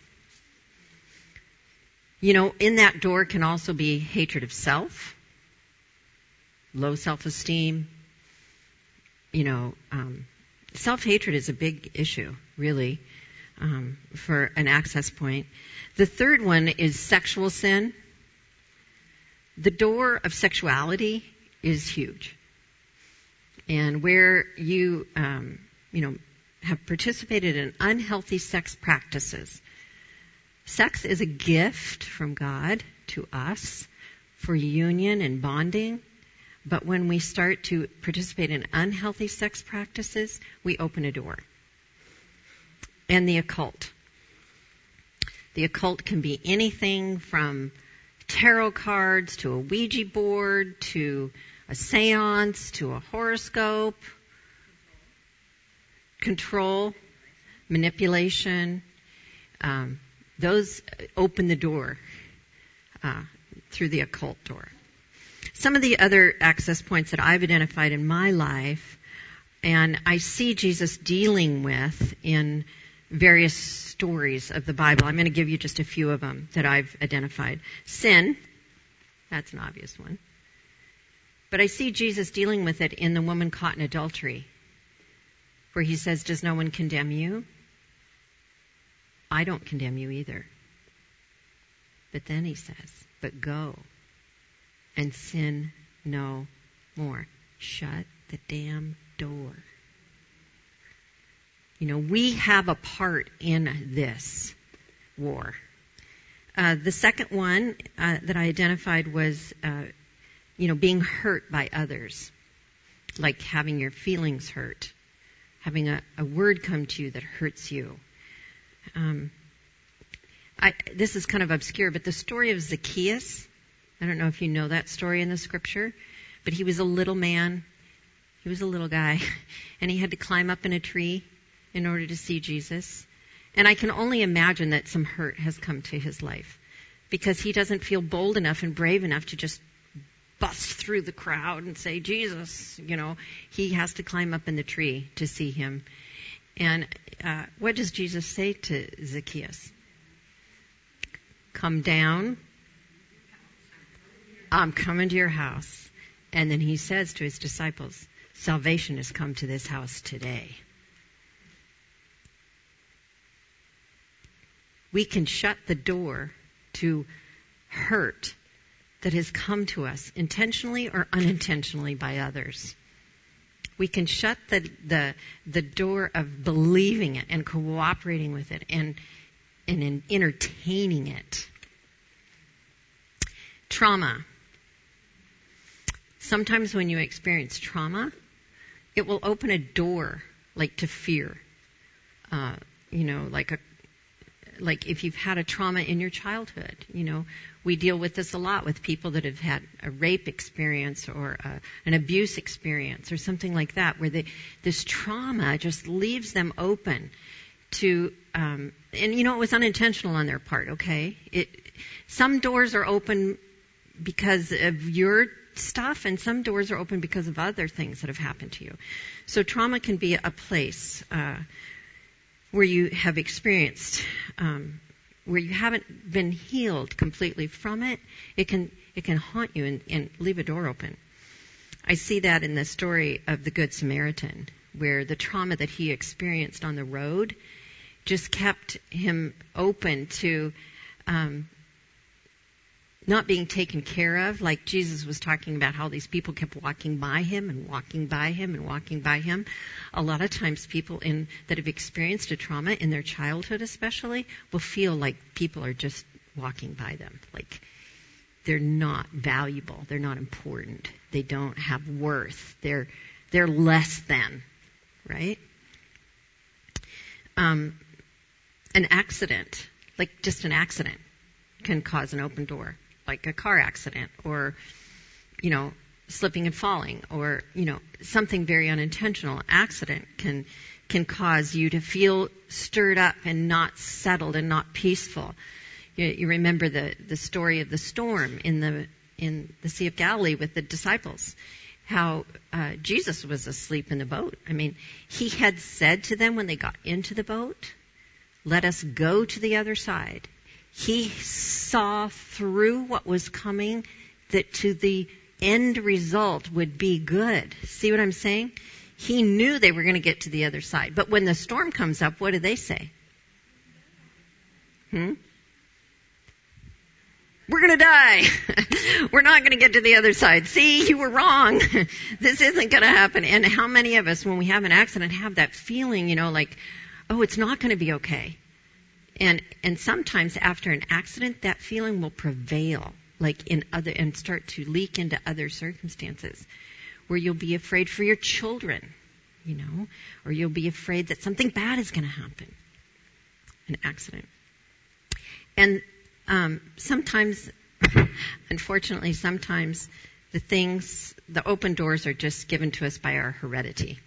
You know, in that door can also be hatred of self, low self-esteem. You know, self-hatred is a big issue, really, for an access point. The third one is sexual sin. The door of sexuality is huge. And where you, have participated in unhealthy sex practices. Sex is a gift from God to us for union and bonding. But when we start to participate in unhealthy sex practices, we open a door. And the occult. The occult can be anything from tarot cards to a Ouija board to a seance to a horoscope. Control, manipulation. Those open the door through the occult door. Some of the other access points that I've identified in my life, and I see Jesus dealing with in various stories of the Bible. I'm going to give you just a few of them that I've identified. Sin, that's an obvious one. But I see Jesus dealing with it in the woman caught in adultery, where he says, does no one condemn you? I don't condemn you either. But then he says, but go and sin no more. Shut the damn door. You know, we have a part in this war. The second one that I identified was, being hurt by others, like having your feelings hurt, having a word come to you that hurts you. This is kind of obscure, but the story of Zacchaeus, I don't know if you know that story in the scripture, but he was a little man. He was a little guy, and he had to climb up in a tree in order to see Jesus. And I can only imagine that some hurt has come to his life, because he doesn't feel bold enough and brave enough to just bust through the crowd and say, Jesus, he has to climb up in the tree to see him. And what does Jesus say to Zacchaeus? Come down. I'm coming to your house. And then he says to his disciples, salvation has come to this house today. We can shut the door to hurt that has come to us intentionally or unintentionally by others. We can shut the door of believing it and cooperating with it and in entertaining it. Trauma. Sometimes when you experience trauma, it will open a door like to fear. Like if you've had a trauma in your childhood, we deal with this a lot with people that have had a rape experience or an abuse experience or something like that, where this trauma just leaves them open to, it was unintentional on their part, okay? Some doors are open because of your stuff, and some doors are open because of other things that have happened to you. So trauma can be a place where you have experienced, where you haven't been healed completely from it. It can haunt you and leave a door open. I see that in the story of the Good Samaritan, where the trauma that he experienced on the road just kept him open to not being taken care of. Like Jesus was talking about how these people kept walking by him and walking by him and walking by him. A lot of times people that have experienced a trauma in their childhood especially will feel like people are just walking by them. Like they're not valuable. They're not important. They don't have worth. They're less than, right? An accident, like just an accident, can cause an open door. Like a car accident or, slipping and falling or, something very unintentional. Accident can cause you to feel stirred up and not settled and not peaceful. You remember the story of the storm in the Sea of Galilee with the disciples, how Jesus was asleep in the boat. I mean, he had said to them when they got into the boat, let us go to the other side. He saw through what was coming, that to the end result would be good. See what I'm saying? He knew they were going to get to the other side. But when the storm comes up, what do they say? We're going to die. We're not going to get to the other side. See, you were wrong. This isn't going to happen. And how many of us, when we have an accident, have that feeling, like, oh, it's not going to be okay. And sometimes after an accident, that feeling will prevail, like and start to leak into other circumstances, where you'll be afraid for your children, or you'll be afraid that something bad is going to happen. An accident. And sometimes, unfortunately, the open doors are just given to us by our heredity.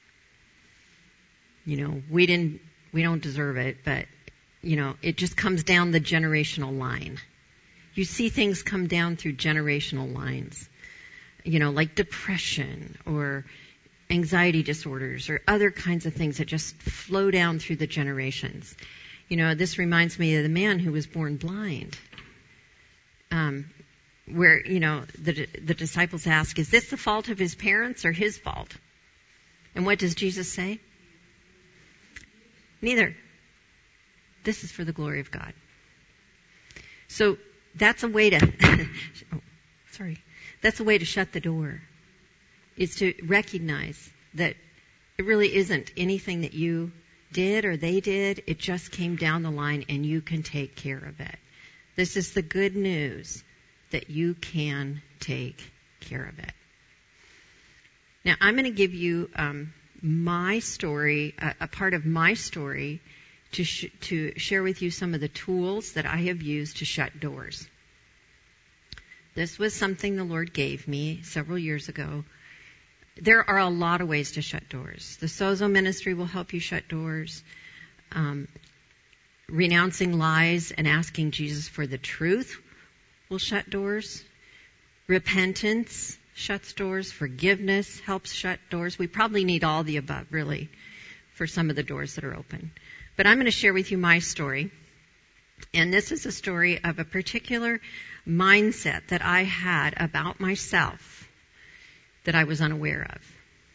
We don't deserve it, but it just comes down the generational line. You see things come down through generational lines, like depression or anxiety disorders or other kinds of things that just flow down through the generations. This reminds me of the man who was born blind. where, the disciples ask, is this the fault of his parents or his fault? And what does Jesus say? Neither. This is for the glory of God. So that's a way to, that's a way to shut the door, is to recognize that it really isn't anything that you did or they did. It just came down the line and you can take care of it. This is the good news, that you can take care of it. Now, I'm going to give you my story, a part of my story, to share with you some of the tools that I have used to shut doors. This was something the Lord gave me several years ago. There are a lot of ways to shut doors. The Sozo Ministry will help you shut doors. Renouncing lies and asking Jesus for the truth will shut doors. Repentance shuts doors. Forgiveness helps shut doors. We probably need all the above, really, for some of the doors that are open. But I'm going to share with you my story. And this is a story of a particular mindset that I had about myself that I was unaware of.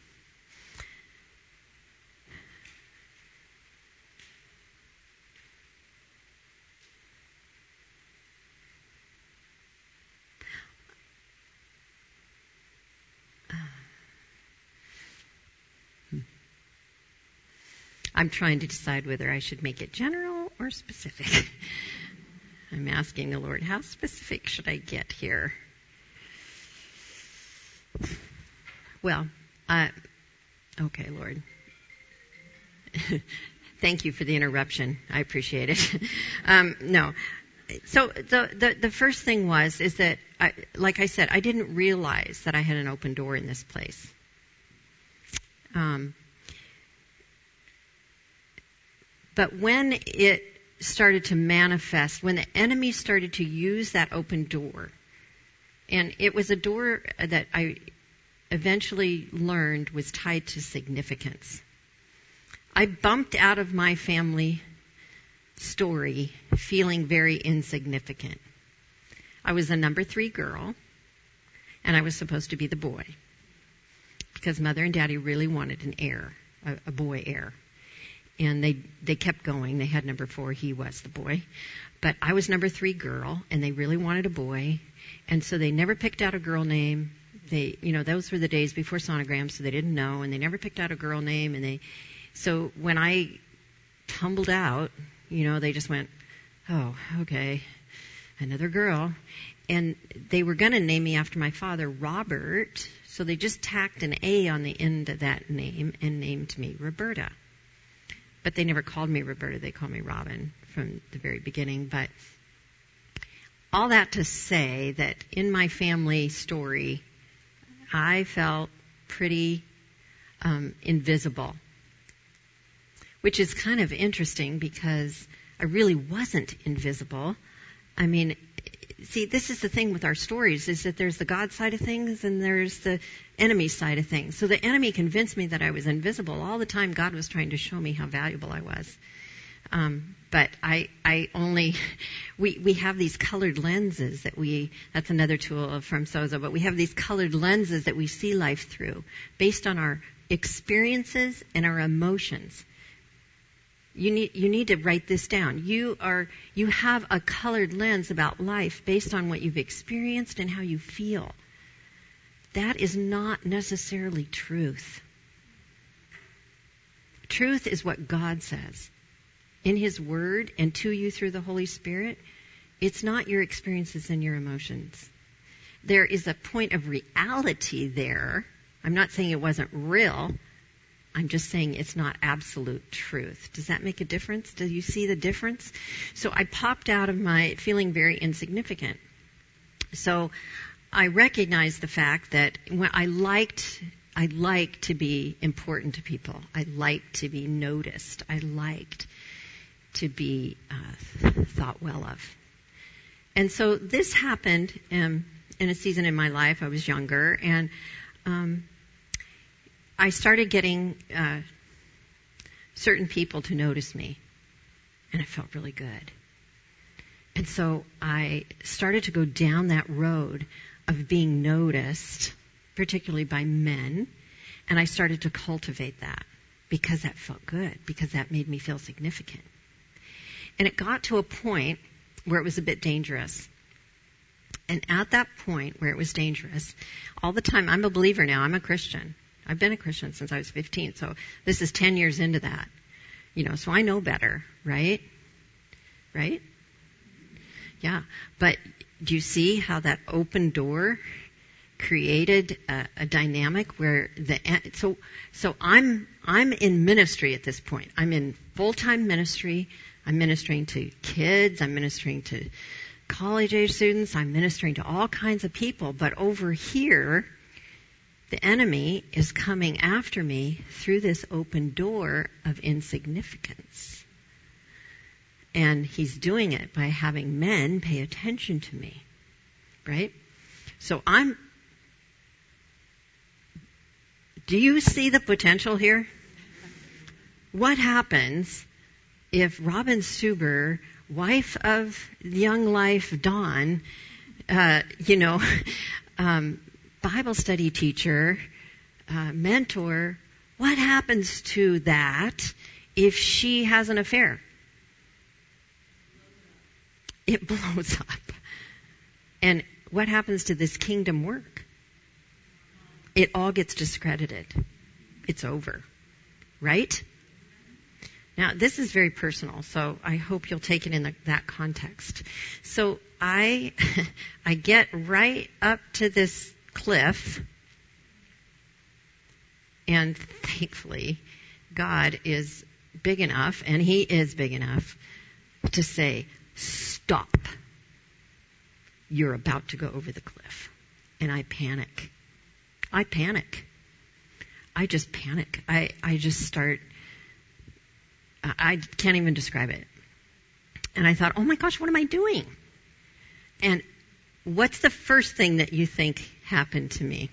I'm trying to decide whether I should make it general or specific. I'm asking the Lord, how specific should I get here? Well, okay, Lord. Thank you for the interruption. I appreciate it. No. So the first thing is that, like I said, I didn't realize that I had an open door in this place. But when it started to manifest, when the enemy started to use that open door, and it was a door that I eventually learned was tied to significance. I bumped out of my family story feeling very insignificant. I was the number 3 girl, and I was supposed to be the boy, because Mother and Daddy really wanted an heir, a boy heir. And they kept going. They had number 4. He was the boy. But I was number 3 girl, and they really wanted a boy. And so they never picked out a girl name. Those were the days before sonograms, so they didn't know. And they never picked out a girl name. So when I tumbled out, they just went, oh, okay, another girl. And they were going to name me after my father, Robert. So they just tacked an A on the end of that name and named me Roberta. But they never called me Roberta. They called me Robin from the very beginning. But all that to say that in my family story, I felt pretty invisible, which is kind of interesting because I really wasn't invisible. I mean, see, this is the thing with our stories, is that there's the God side of things and there's the enemy side of things. So the enemy convinced me that I was invisible. All the time God was trying to show me how valuable I was. But we have these colored lenses that's another tool from Sozo, but we have these colored lenses that we see life through based on our experiences and our emotions. You need to write this down. You have a colored lens about life based on what you've experienced and how you feel. That is not necessarily truth. Truth is what God says in His Word and to you through the Holy Spirit. It's not your experiences and your emotions. There is a point of reality there. I'm not saying it wasn't real. I'm just saying it's not absolute truth. Does that make a difference? Do you see the difference? So I popped out of my feeling very insignificant. So I recognized the fact that when I liked to be important to people. I liked to be noticed. I liked to be thought well of. And so this happened in a season in my life. I was younger, and I started getting certain people to notice me, and I felt really good. And so I started to go down that road of being noticed, particularly by men, and I started to cultivate that because that felt good, because that made me feel significant. And it got to a point where it was a bit dangerous. And at that point where it was dangerous, all the time, I'm a believer now, I'm a Christian. I've been a Christian since I was 15, so this is 10 years into that. So I know better, right? Right? Yeah. But do you see how that open door created a dynamic where so I'm in ministry at this point. I'm in full-time ministry. I'm ministering to kids. I'm ministering to college-age students. I'm ministering to all kinds of people. But over here, the enemy is coming after me through this open door of insignificance. And he's doing it by having men pay attention to me. Right? So do you see the potential here? What happens if Robin Suber, wife of Young Life Dawn, Bible study teacher, mentor, what happens to that if she has an affair? It blows up. And what happens to this kingdom work? It all gets discredited. It's over. Right? Now, this is very personal, so I hope you'll take it in that context. So I get right up to this cliff, and thankfully, God is big enough, and He is big enough to say, stop. You're about to go over the cliff. And I panic. I just panic. I just start, I can't even describe it. And I thought, oh my gosh, what am I doing? And what's the first thing that you think happened to me?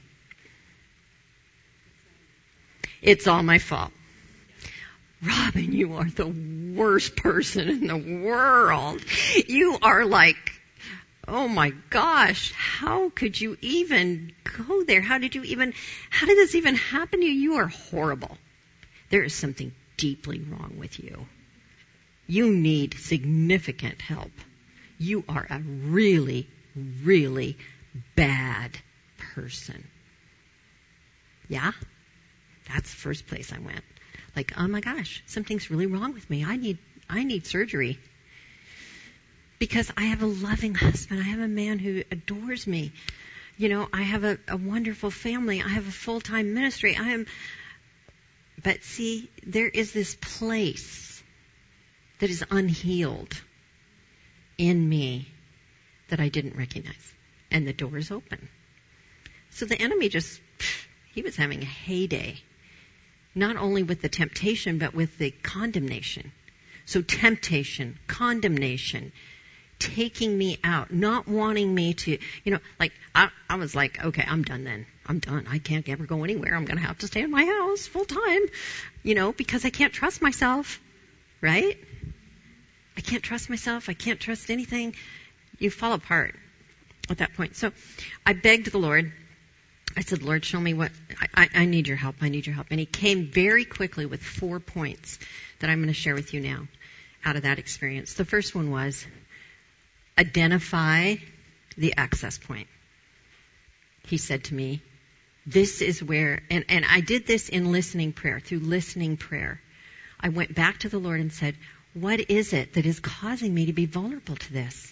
It's all my fault. Robin, you are the worst person in the world. You are like, oh my gosh, how could you even go there? How did this even happen to you? You are horrible. There is something deeply wrong with you. You need significant help. You are a really, really bad person. Yeah? That's the first place I went. Like, oh my gosh, something's really wrong with me. I need surgery. Because I have a loving husband. I have a man who adores me. I have a wonderful family. I have a full-time ministry. But see, there is this place that is unhealed in me that I didn't recognize. And the door is open. So the enemy he was having a heyday. Not only with the temptation, but with the condemnation. So temptation, condemnation, taking me out, not wanting me to, I was like, okay, I'm done then. I'm done. I can't ever go anywhere. I'm going to have to stay in my house full time, because I can't trust myself, right? I can't trust myself. I can't trust anything. You fall apart at that point. So I begged the Lord. I said, Lord, show me what, I need your help. I need your help. And He came very quickly with 4 points that I'm going to share with you now out of that experience. The first one was, identify the access point. He said to me, this is where, and I did this in listening prayer, through listening prayer. I went back to the Lord and said, what is it that is causing me to be vulnerable to this?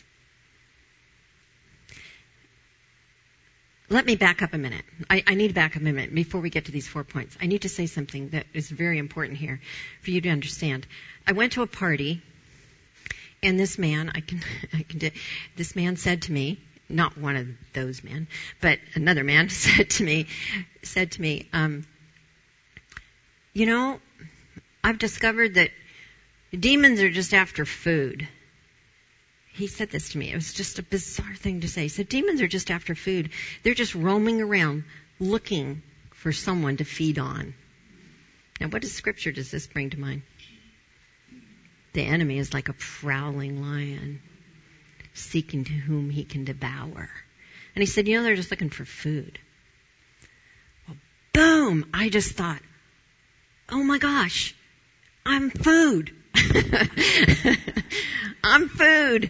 Let me back up a minute. I need to back up a minute before we get to these 4 points. I need to say something that is very important here for you to understand. I went to a party, and this man, this man said to me, not one of those men, but another man said to me, I've discovered that demons are just after food. He said this to me. It was just a bizarre thing to say. He said, demons are just after food. They're just roaming around looking for someone to feed on. Now, what scripture does this bring to mind? The enemy is like a prowling lion. seeking to whom he can devour. And he said, they're just looking for food. Well, boom! I just thought, oh my gosh, I'm food. I'm food.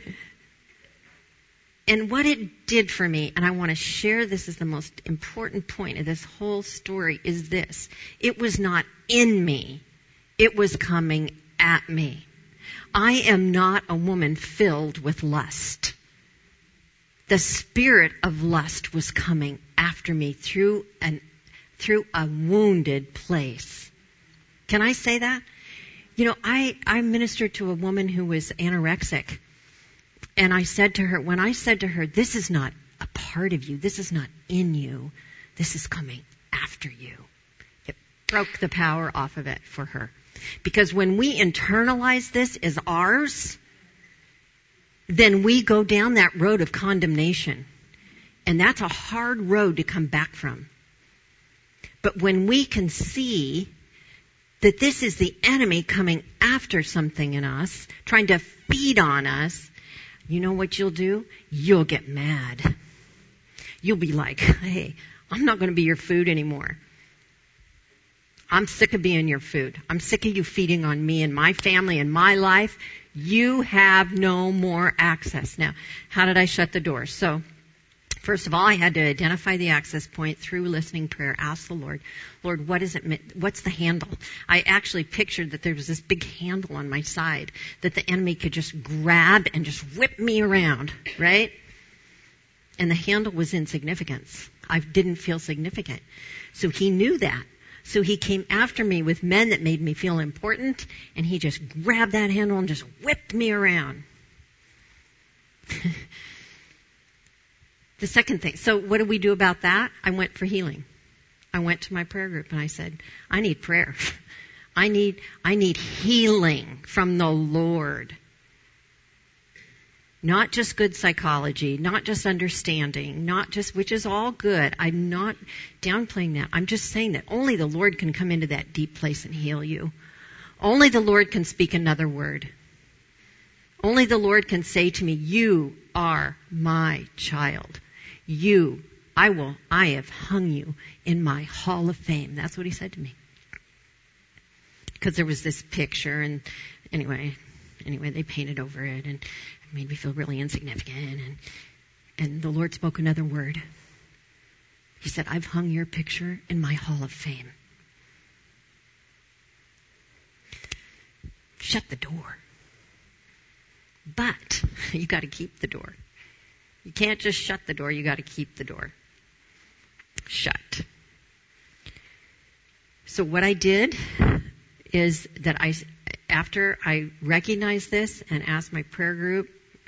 And what it did for me, and I want to share this as the most important point of this whole story, is this. It was not in me. It was coming at me. I am not a woman filled with lust. The spirit of lust was coming after me through a wounded place. Can I say that? I ministered to a woman who was anorexic. And I said to her, this is not a part of you. This is not in you. This is coming after you. It broke the power off of it for her. Because when we internalize this as ours, then we go down that road of condemnation. And that's a hard road to come back from. But when we can see that this is the enemy coming after something in us, trying to feed on us, you know what you'll do? You'll get mad. You'll be like, hey, I'm not going to be your food anymore. I'm sick of being your food. I'm sick of you feeding on me and my family and my life. You have no more access. Now, how did I shut the door? So, first of all, I had to identify the access point through listening prayer. Ask the Lord, what is it? What's the handle? I actually pictured that there was this big handle on my side that the enemy could just grab and just whip me around, right? And the handle was insignificance. I didn't feel significant. So he knew that. So he came after me with men that made me feel important, and he just grabbed that handle and just whipped me around. The second thing, so what did we do about that? I went for healing. I went to my prayer group and I said, I need prayer. I need healing from the Lord. Not just good psychology, not just understanding, which is all good. I'm not downplaying that. I'm just saying that only the Lord can come into that deep place and heal you. Only the Lord can speak another word. Only the Lord can say to me, you are my child. I have hung you in my hall of fame. That's what he said to me. Because there was this picture, and anyway, they painted over it, and it made me feel really insignificant, and the Lord spoke another word. He said, I've hung your picture in my hall of fame. Shut the door. But you got to keep the door. You can't just shut the door. You got to keep the door shut. So what I did is that after I recognized this and asked my prayer group,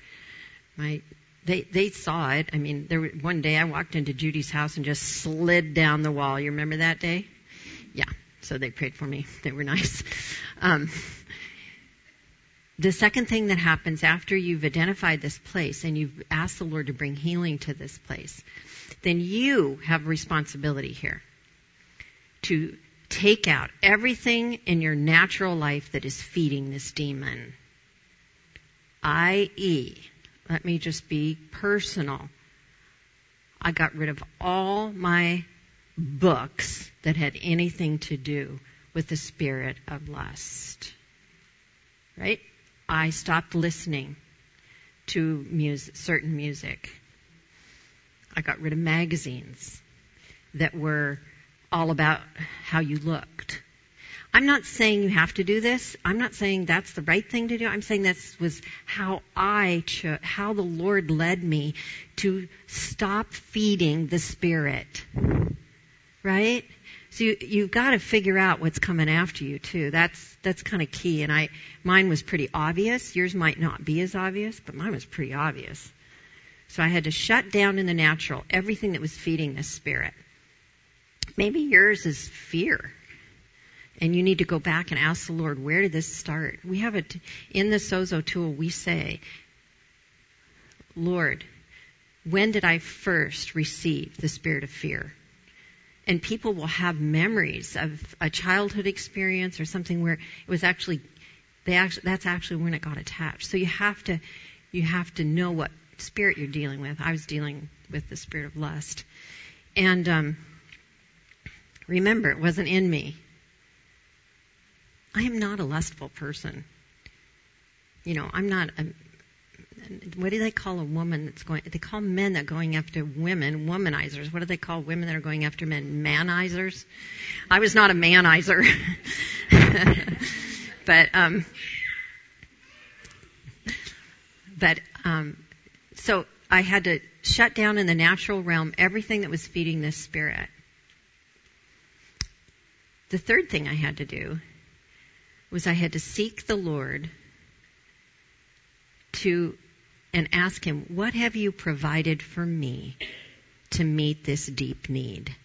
they saw it. I mean, one day I walked into Judy's house and just slid down the wall. You remember that day? Yeah. So they prayed for me. They were nice. The second thing that happens after you've identified this place and you've asked the Lord to bring healing to this place, then you have responsibility here to take out everything in your natural life that is feeding this demon. I.e., let me just be personal. I got rid of all my books that had anything to do with the spirit of lust. Right? I stopped listening to certain music. I got rid of magazines that were all about how you looked. I'm not saying you have to do this. I'm not saying that's the right thing to do. I'm saying this was how how the Lord led me to stop feeding the spirit. Right? So you've got to figure out what's coming after you too. That's kind of key. And mine was pretty obvious. Yours might not be as obvious, but mine was pretty obvious. So I had to shut down in the natural everything that was feeding this spirit. Maybe yours is fear. And you need to go back and ask the Lord, where did this start? We have it in the Sozo tool. We say, Lord, when did I first receive the spirit of fear? And people will have memories of a childhood experience or something where it was that's actually when it got attached. So you have to know spirit you're dealing with. I was dealing with the spirit of lust. And remember, it wasn't in me. I am not a lustful person. I'm not what do they call a woman that's going, they call men that are going after women, womanizers. What do they call women that are going after men? Manizers. I was not a manizer. So I had to shut down in the natural realm everything that was feeding this spirit. The third thing I had to do was I had to seek the Lord and ask him, what have you provided for me to meet this deep need?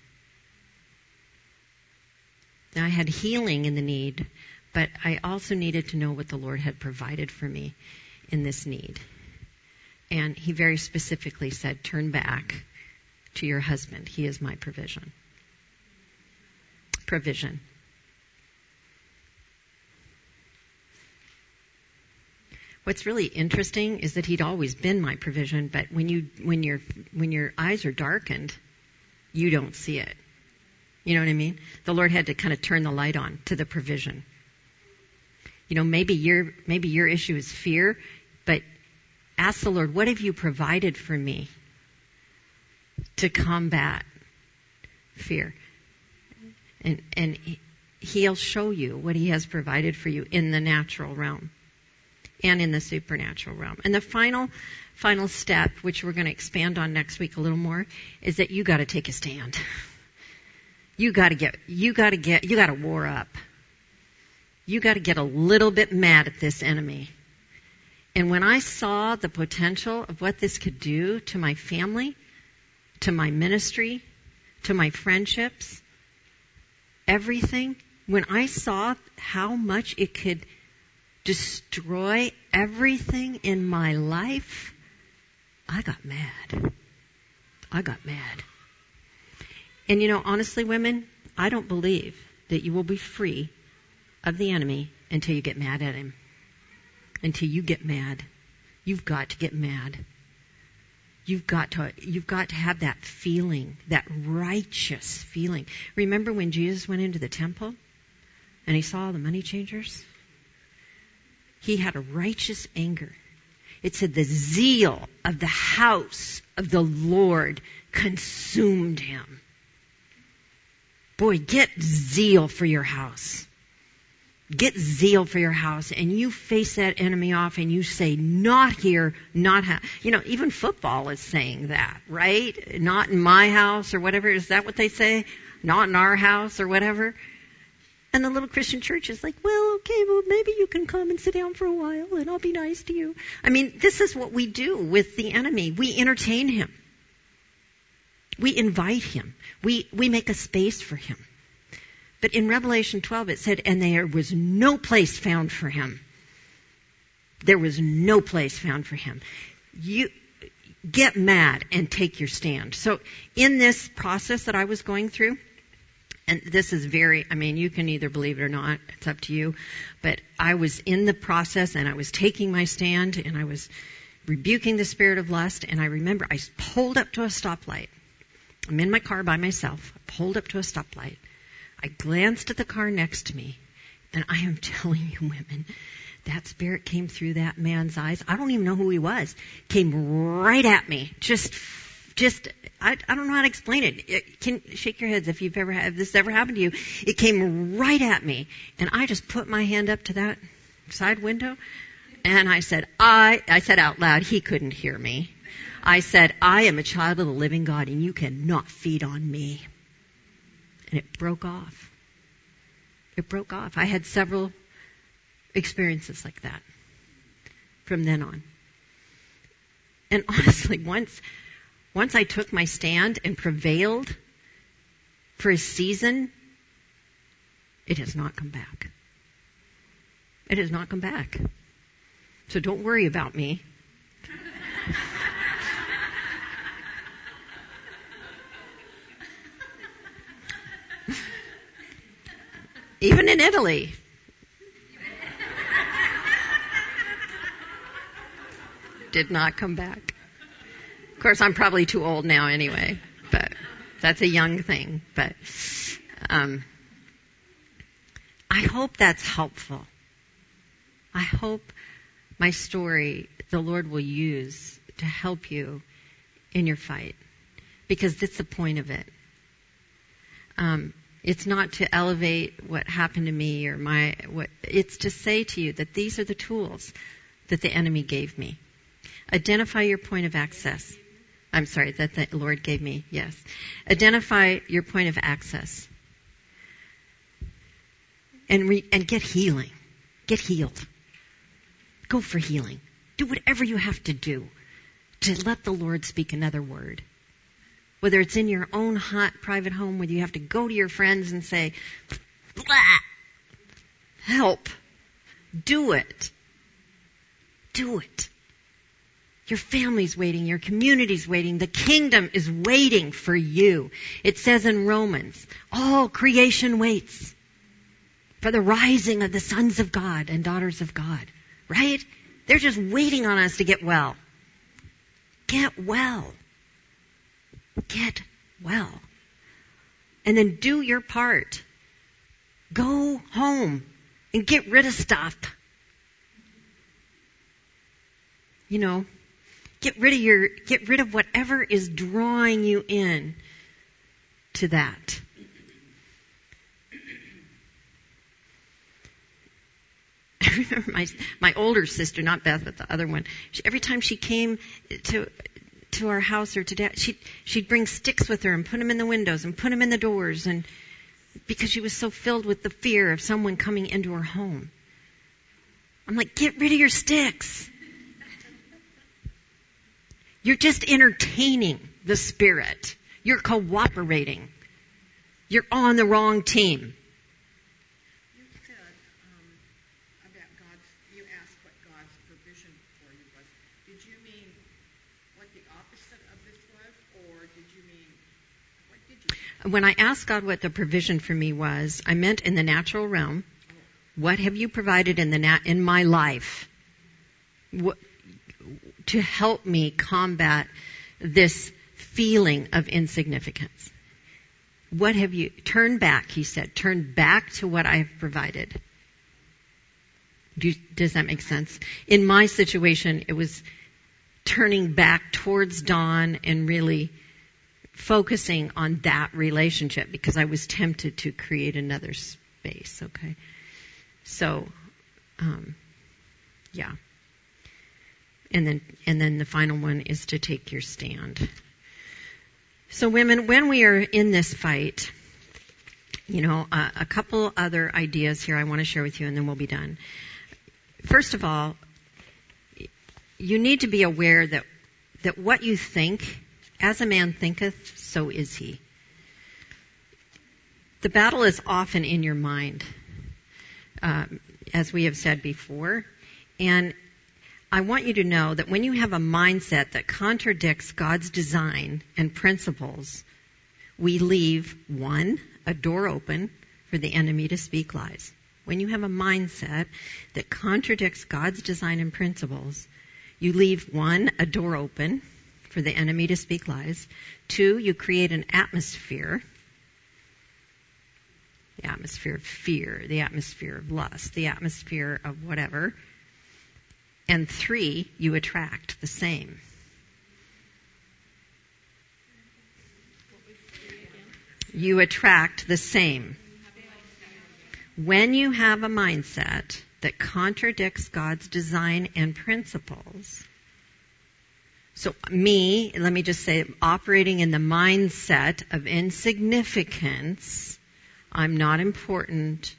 Now, I had healing in the need, but I also needed to know what the Lord had provided for me in this need. And he very specifically said, turn back to your husband. He is my provision. Provision. What's really interesting is that he'd always been my provision, but when your eyes are darkened, you don't see it. You know what I mean? The Lord had to kind of turn the light on to the provision. Maybe your issue is fear, but ask the Lord, what have you provided for me to combat fear? And he'll show you what he has provided for you in the natural realm and in the supernatural realm. And the final step, which we're going to expand on next week a little more, is that you got to take a stand. You got to war up. You got to get a little bit mad at this enemy. And when I saw the potential of what this could do to my family, to my ministry, to my friendships, everything, when I saw how much it could destroy everything in my life, I got mad. And honestly, women, I don't believe that you will be free of the enemy until you get mad at him. Until you get mad. You've got to get mad. You've got to have that feeling, that righteous feeling. Remember when Jesus went into the temple and he saw all the money changers? He had a righteous anger. It said the zeal of the house of the Lord consumed him. Boy, get zeal for your house. Get zeal for your house, and you face that enemy off and you say, not here, not even football is saying that, right? Not in my house or whatever. Is that what they say? Not in our house or whatever. And the little Christian church is like, well, okay, well, maybe you can come and sit down for a while and I'll be nice to you. I mean, this is what we do with the enemy. We entertain him. We invite him. We make a space for him. But in Revelation 12 it said, and there was no place found for him. There was no place found for him. You get mad and take your stand. So in this process that I was going through, and this is you can either believe it or not, it's up to you, but I was in the process and I was taking my stand and I was rebuking the spirit of lust, and I remember I pulled up to a stoplight. I'm in my car by myself. I pulled up to a stoplight. I glanced at the car next to me, and I am telling you, women, that spirit came through that man's eyes. I don't even know who he was. Came right at me. I don't know how to explain it. Can shake your heads if this ever happened to you. It came right at me, and I just put my hand up to that side window, and I said out loud, he couldn't hear me. I said, I am a child of the living God, and you cannot feed on me. And it broke off. I had several experiences like that from then on. And honestly, once I took my stand and prevailed for a season, it has not come back. It has not come back. So don't worry about me. Even in Italy. Did not come back. Of course, I'm probably too old now anyway, but that's a young thing. But I hope that's helpful. I hope my story the Lord will use to help you in your fight, because that's the point of it. It's not to elevate what happened to me or it's to say to you that these are the tools that the enemy gave me. Identify your point of access. I'm sorry, that the Lord gave me, yes. Identify your point of access. And get healing. Get healed. Go for healing. Do whatever you have to do to let the Lord speak another word. Whether it's in your own hot private home where you have to go to your friends and say, blah, help. Do it. Do it. Your family's waiting. Your community's waiting. The kingdom is waiting for you. It says in Romans, all creation waits for the rising of the sons of God and daughters of God. Right? They're just waiting on us to get well. Get well. Get well. And then do your part. Go home and get rid of stuff. Get rid of whatever is drawing you in to that. I remember my older sister, not Beth, but the other one. Every time she came to our house or to Dad, she'd bring sticks with her and put them in the windows and put them in the doors, and because she was so filled with the fear of someone coming into her home. I'm like, get rid of your sticks. You're just entertaining the spirit. You're cooperating. You're on the wrong team. You said about you asked what God's provision for you was. Did you mean what the opposite of this was, or did you mean, what did you mean? When I asked God what the provision for me was, I meant in the natural realm. What have you provided in my life to help me combat this feeling of insignificance? What have you... Turn back, he said. Turn back to what I have provided. Does that make sense? In my situation, it was turning back towards Dawn and really focusing on that relationship, because I was tempted to create another space, okay? So, yeah. And then the final one is to take your stand. So women, when we are in this fight, a couple other ideas here I want to share with you, and then we'll be done. First of all, you need to be aware that what you think, as a man thinketh, so is he. The battle is often in your mind, as we have said before, and I want you to know that when you have a mindset that contradicts God's design and principles, we leave, one, a door open for the enemy to speak lies. When you have a mindset that contradicts God's design and principles, you leave, one, a door open for the enemy to speak lies. Two, you create an atmosphere. The atmosphere of fear, the atmosphere of lust, the atmosphere of whatever. And three, you attract the same. You attract the same. When you have a mindset that contradicts God's design and principles, so let me just say, operating in the mindset of insignificance, I'm not important,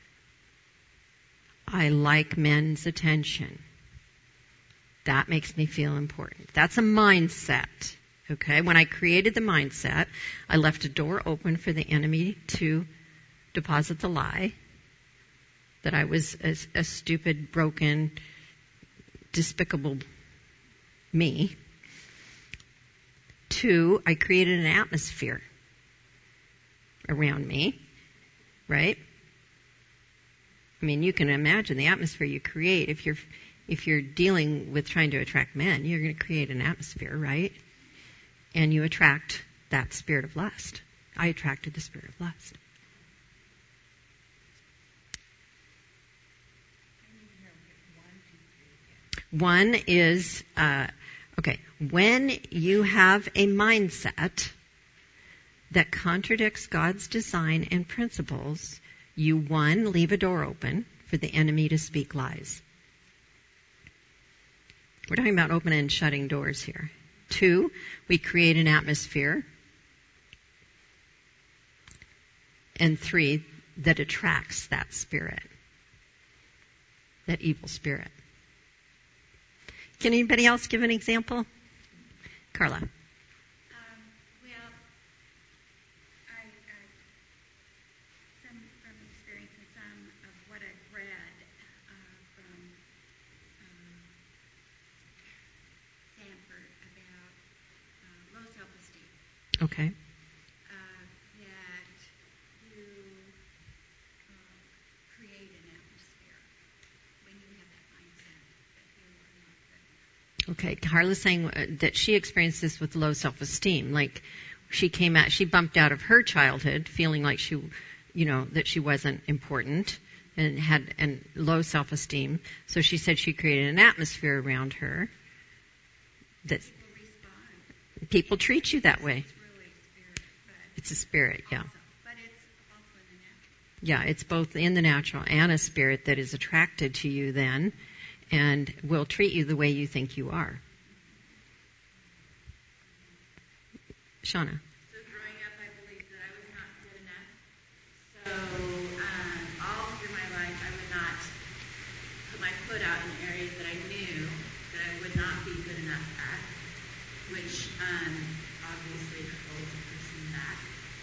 I like men's attention. That makes me feel important. That's a mindset, okay? When I created the mindset, I left a door open for the enemy to deposit the lie that I was a stupid, broken, despicable me. Two, I created an atmosphere around me, right? I mean, you can imagine the atmosphere you create if you're dealing with trying to attract men. You're going to create an atmosphere, right? and you attract that spirit of lust. I attracted the spirit of lust. One is, when you have a mindset that contradicts God's design and principles, you, one, leave a door open for the enemy to speak lies. We're talking about opening and shutting doors here. 2, we create an atmosphere. And 3, that attracts that spirit, that evil spirit. Can anybody else give an example? Carla. Well, from experience and some of what I've read from Sanford about low self-esteem. Okay. That you create an atmosphere when you have that mindset that you are not good enough. Okay. Carla's saying that she experienced this with low self-esteem. Like she bumped out of her childhood feeling like that she wasn't important and had low self-esteem. So she said she created an atmosphere around her that People respond. people treat you that way. It's really spirit, but It's a spirit, yeah. but it's also in the natural. Yeah, it's both in the natural and a spirit that is attracted to you then and will treat you the way you think you are. Shauna. So growing up, I believed that I was not good enough. So all through my life, I would not put my foot out in areas that I knew that I would not be good enough at, which obviously holds a person back.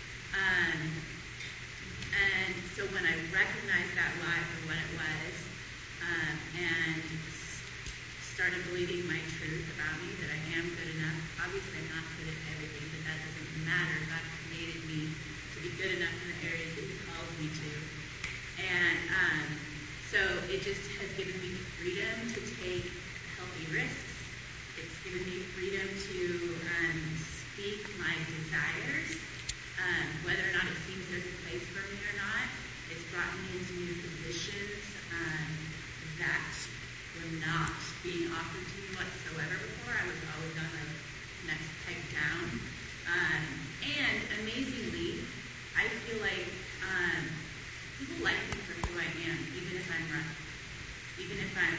And so when I recognized that lie for what it was, and started believing my truth about me, that I am good enough. Obviously, I'm not good at everything, but that doesn't matter. God created me to be good enough in the areas that He calls me to. And so it just has given me freedom to take healthy risks. It's given me freedom to speak my desires, whether or not it seems there's a place for me or not. It's brought me into new positions that were not being offered to me whatsoever before. I was always on the next peg down. And amazingly, I feel like people like me for who I am, even if I'm rough. Even if I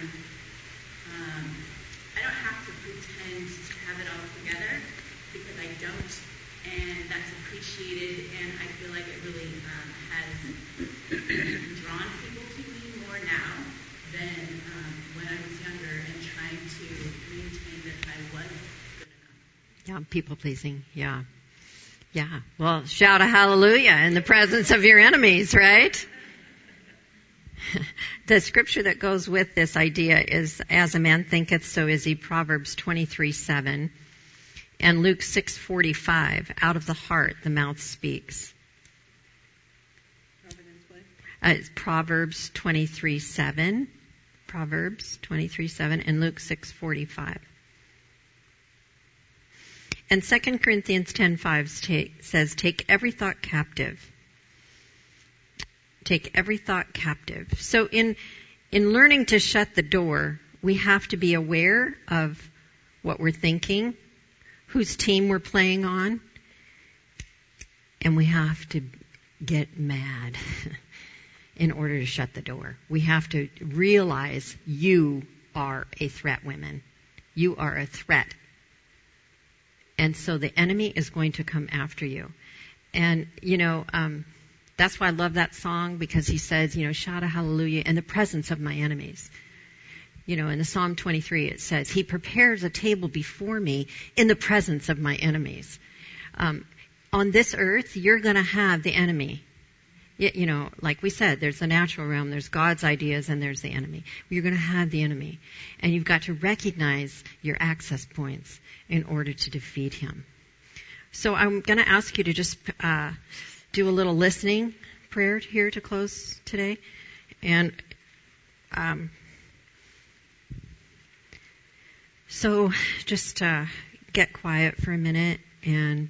don't have to pretend to have it all together, because I don't. And that's appreciated, and I feel like it really has drawn people to me more now than when I was younger and trying to maintain that I was good enough. Yeah, people pleasing. Yeah. Yeah. Well, shout a hallelujah in the presence of your enemies, right? The scripture that goes with this idea is, as a man thinketh, so is he, Proverbs 23:7. And Luke 6:45, out of the heart the mouth speaks. It's Proverbs 23:7. Proverbs 23:7 and Luke 6:45. And 2 Corinthians 10:5 says, take every thought captive. Take every thought captive. So in learning to shut the door, we have to be aware of what we're thinking, whose team we're playing on, and we have to get mad in order to shut the door. We have to realize you are a threat, women. You are a threat. And so the enemy is going to come after you. And, that's why I love that song, because he says, shout a hallelujah in the presence of my enemies. In the Psalm 23, it says, He prepares a table before me in the presence of my enemies. On this earth, you're going to have the enemy. Like we said, there's the natural realm, there's God's ideas, and there's the enemy. You're going to have the enemy. And you've got to recognize your access points in order to defeat him. So I'm going to ask you to just do a little listening prayer here to close today. And so just get quiet for a minute And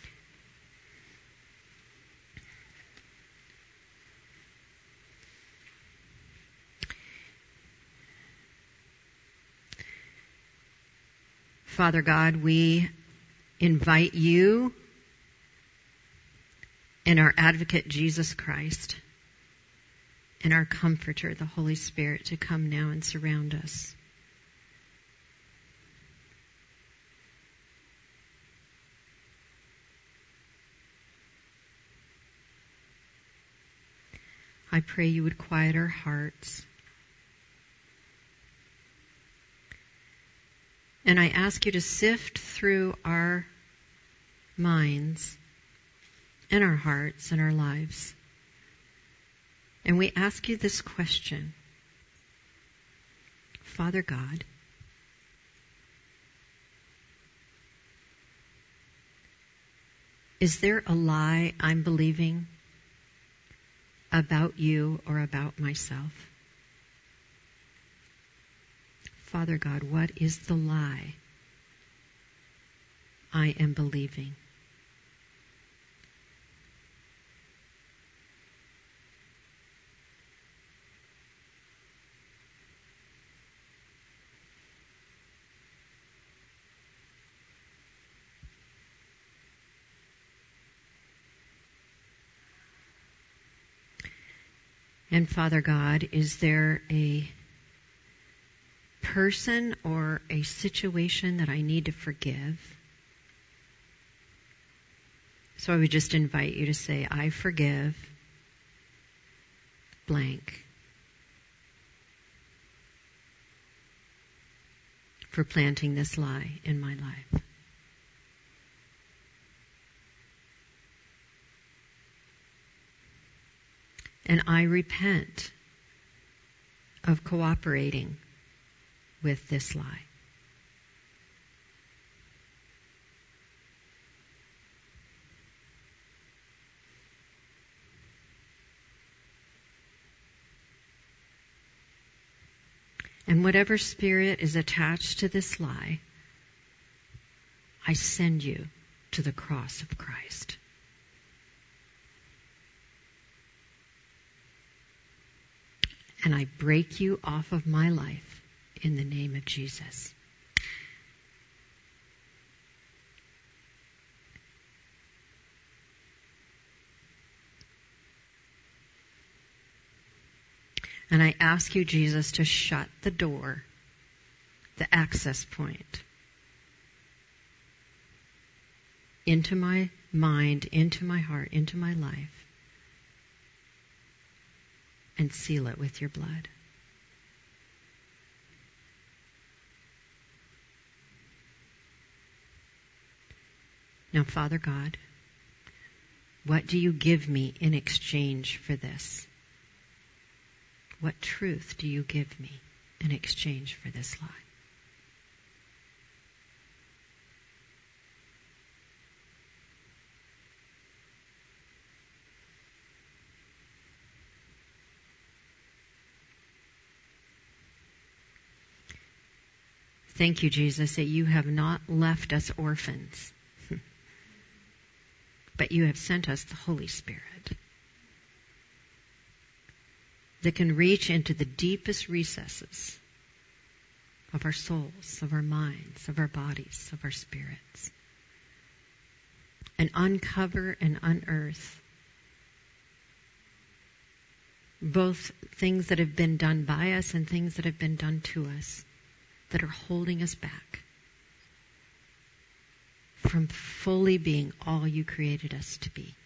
Father God, we invite you and our advocate, Jesus Christ, and our comforter, the Holy Spirit, to come now and surround us. I pray you would quiet our hearts. And I ask you to sift through our minds and our hearts and our lives. And we ask you this question. Father God, is there a lie I'm believing about you or about myself? Father God, what is the lie I am believing? And Father God, is there a person or a situation that I need to forgive? So I would just invite you to say, I forgive blank for planting this lie in my life. And I repent of cooperating with this lie. And whatever spirit is attached to this lie, I send you to the cross of Christ. And I break you off of my life in the name of Jesus. And I ask you, Jesus, to shut the door, the access point, into my mind, into my heart, into my life, and seal it with your blood. Now, Father God, what do you give me in exchange for this? What truth do you give me in exchange for this lie? Thank you, Jesus, that you have not left us orphans, but you have sent us the Holy Spirit that can reach into the deepest recesses of our souls, of our minds, of our bodies, of our spirits, and uncover and unearth both things that have been done by us and things that have been done to us that are holding us back from fully being all you created us to be.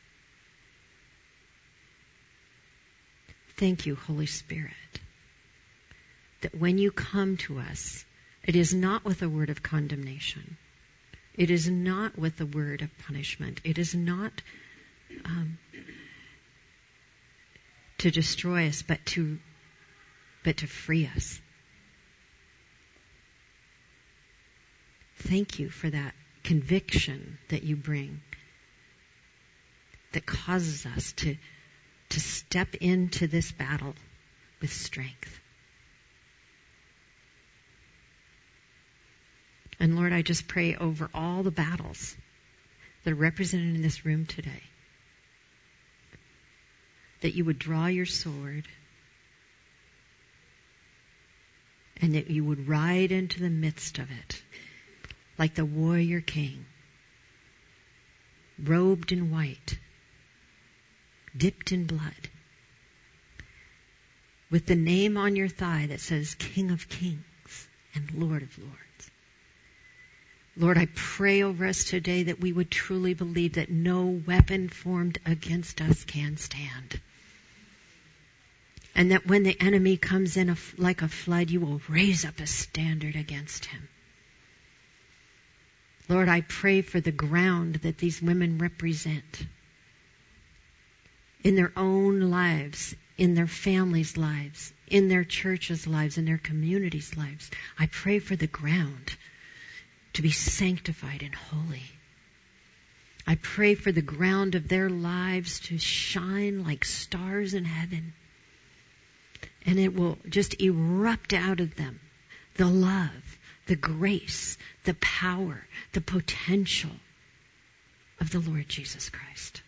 Thank you, Holy Spirit, that when you come to us, it is not with a word of condemnation. It is not with a word of punishment. It is not to destroy us, but to free us. Thank you for that conviction that you bring that causes us to step into this battle with strength. And Lord, I just pray over all the battles that are represented in this room today, that you would draw your sword and that you would ride into the midst of it like the warrior king, robed in white, dipped in blood, with the name on your thigh that says King of Kings and Lord of Lords. Lord, I pray over us today that we would truly believe that no weapon formed against us can stand. And that when the enemy comes in like a flood, you will raise up a standard against him. Lord, I pray for the ground that these women represent in their own lives, in their families' lives, in their churches' lives, in their communities' lives. I pray for the ground to be sanctified and holy. I pray for the ground of their lives to shine like stars in heaven. And it will just erupt out of them the love, the grace, the power, the potential of the Lord Jesus Christ.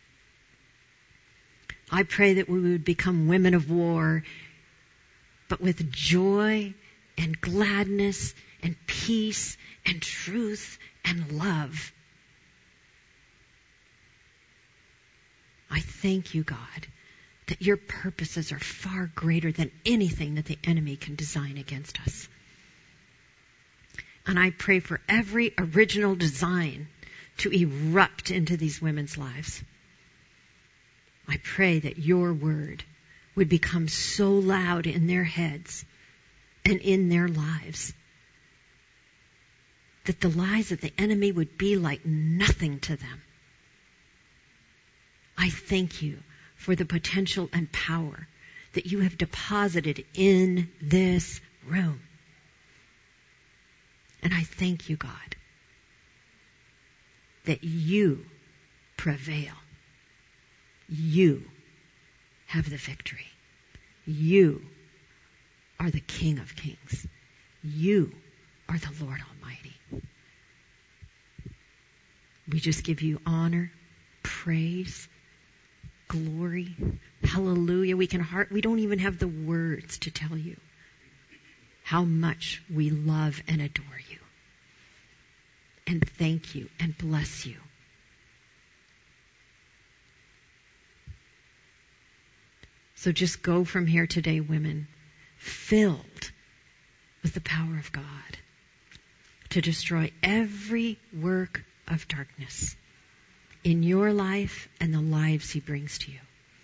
I pray that we would become women of war, but with joy and gladness and peace and truth and love. I thank you, God, that your purposes are far greater than anything that the enemy can design against us. And I pray for every original design to erupt into these women's lives. I pray that your word would become so loud in their heads and in their lives that the lies of the enemy would be like nothing to them. I thank you for the potential and power that you have deposited in this room. And I thank you, God, that you prevail. You have the victory. You are the King of Kings. You are the Lord Almighty. We just give you honor, praise, glory, hallelujah. We don't even have the words to tell you how much we love and adore you. And thank you and bless you. So just go from here today, women, filled with the power of God to destroy every work of darkness in your life and the lives he brings to you.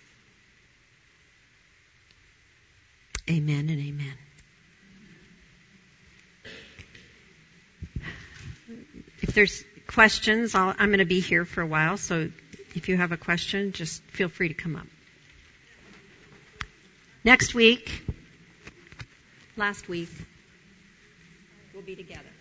Amen and amen. If there's questions, I'm going to be here for a while, so if you have a question, just feel free to come up. Last week, we'll be together.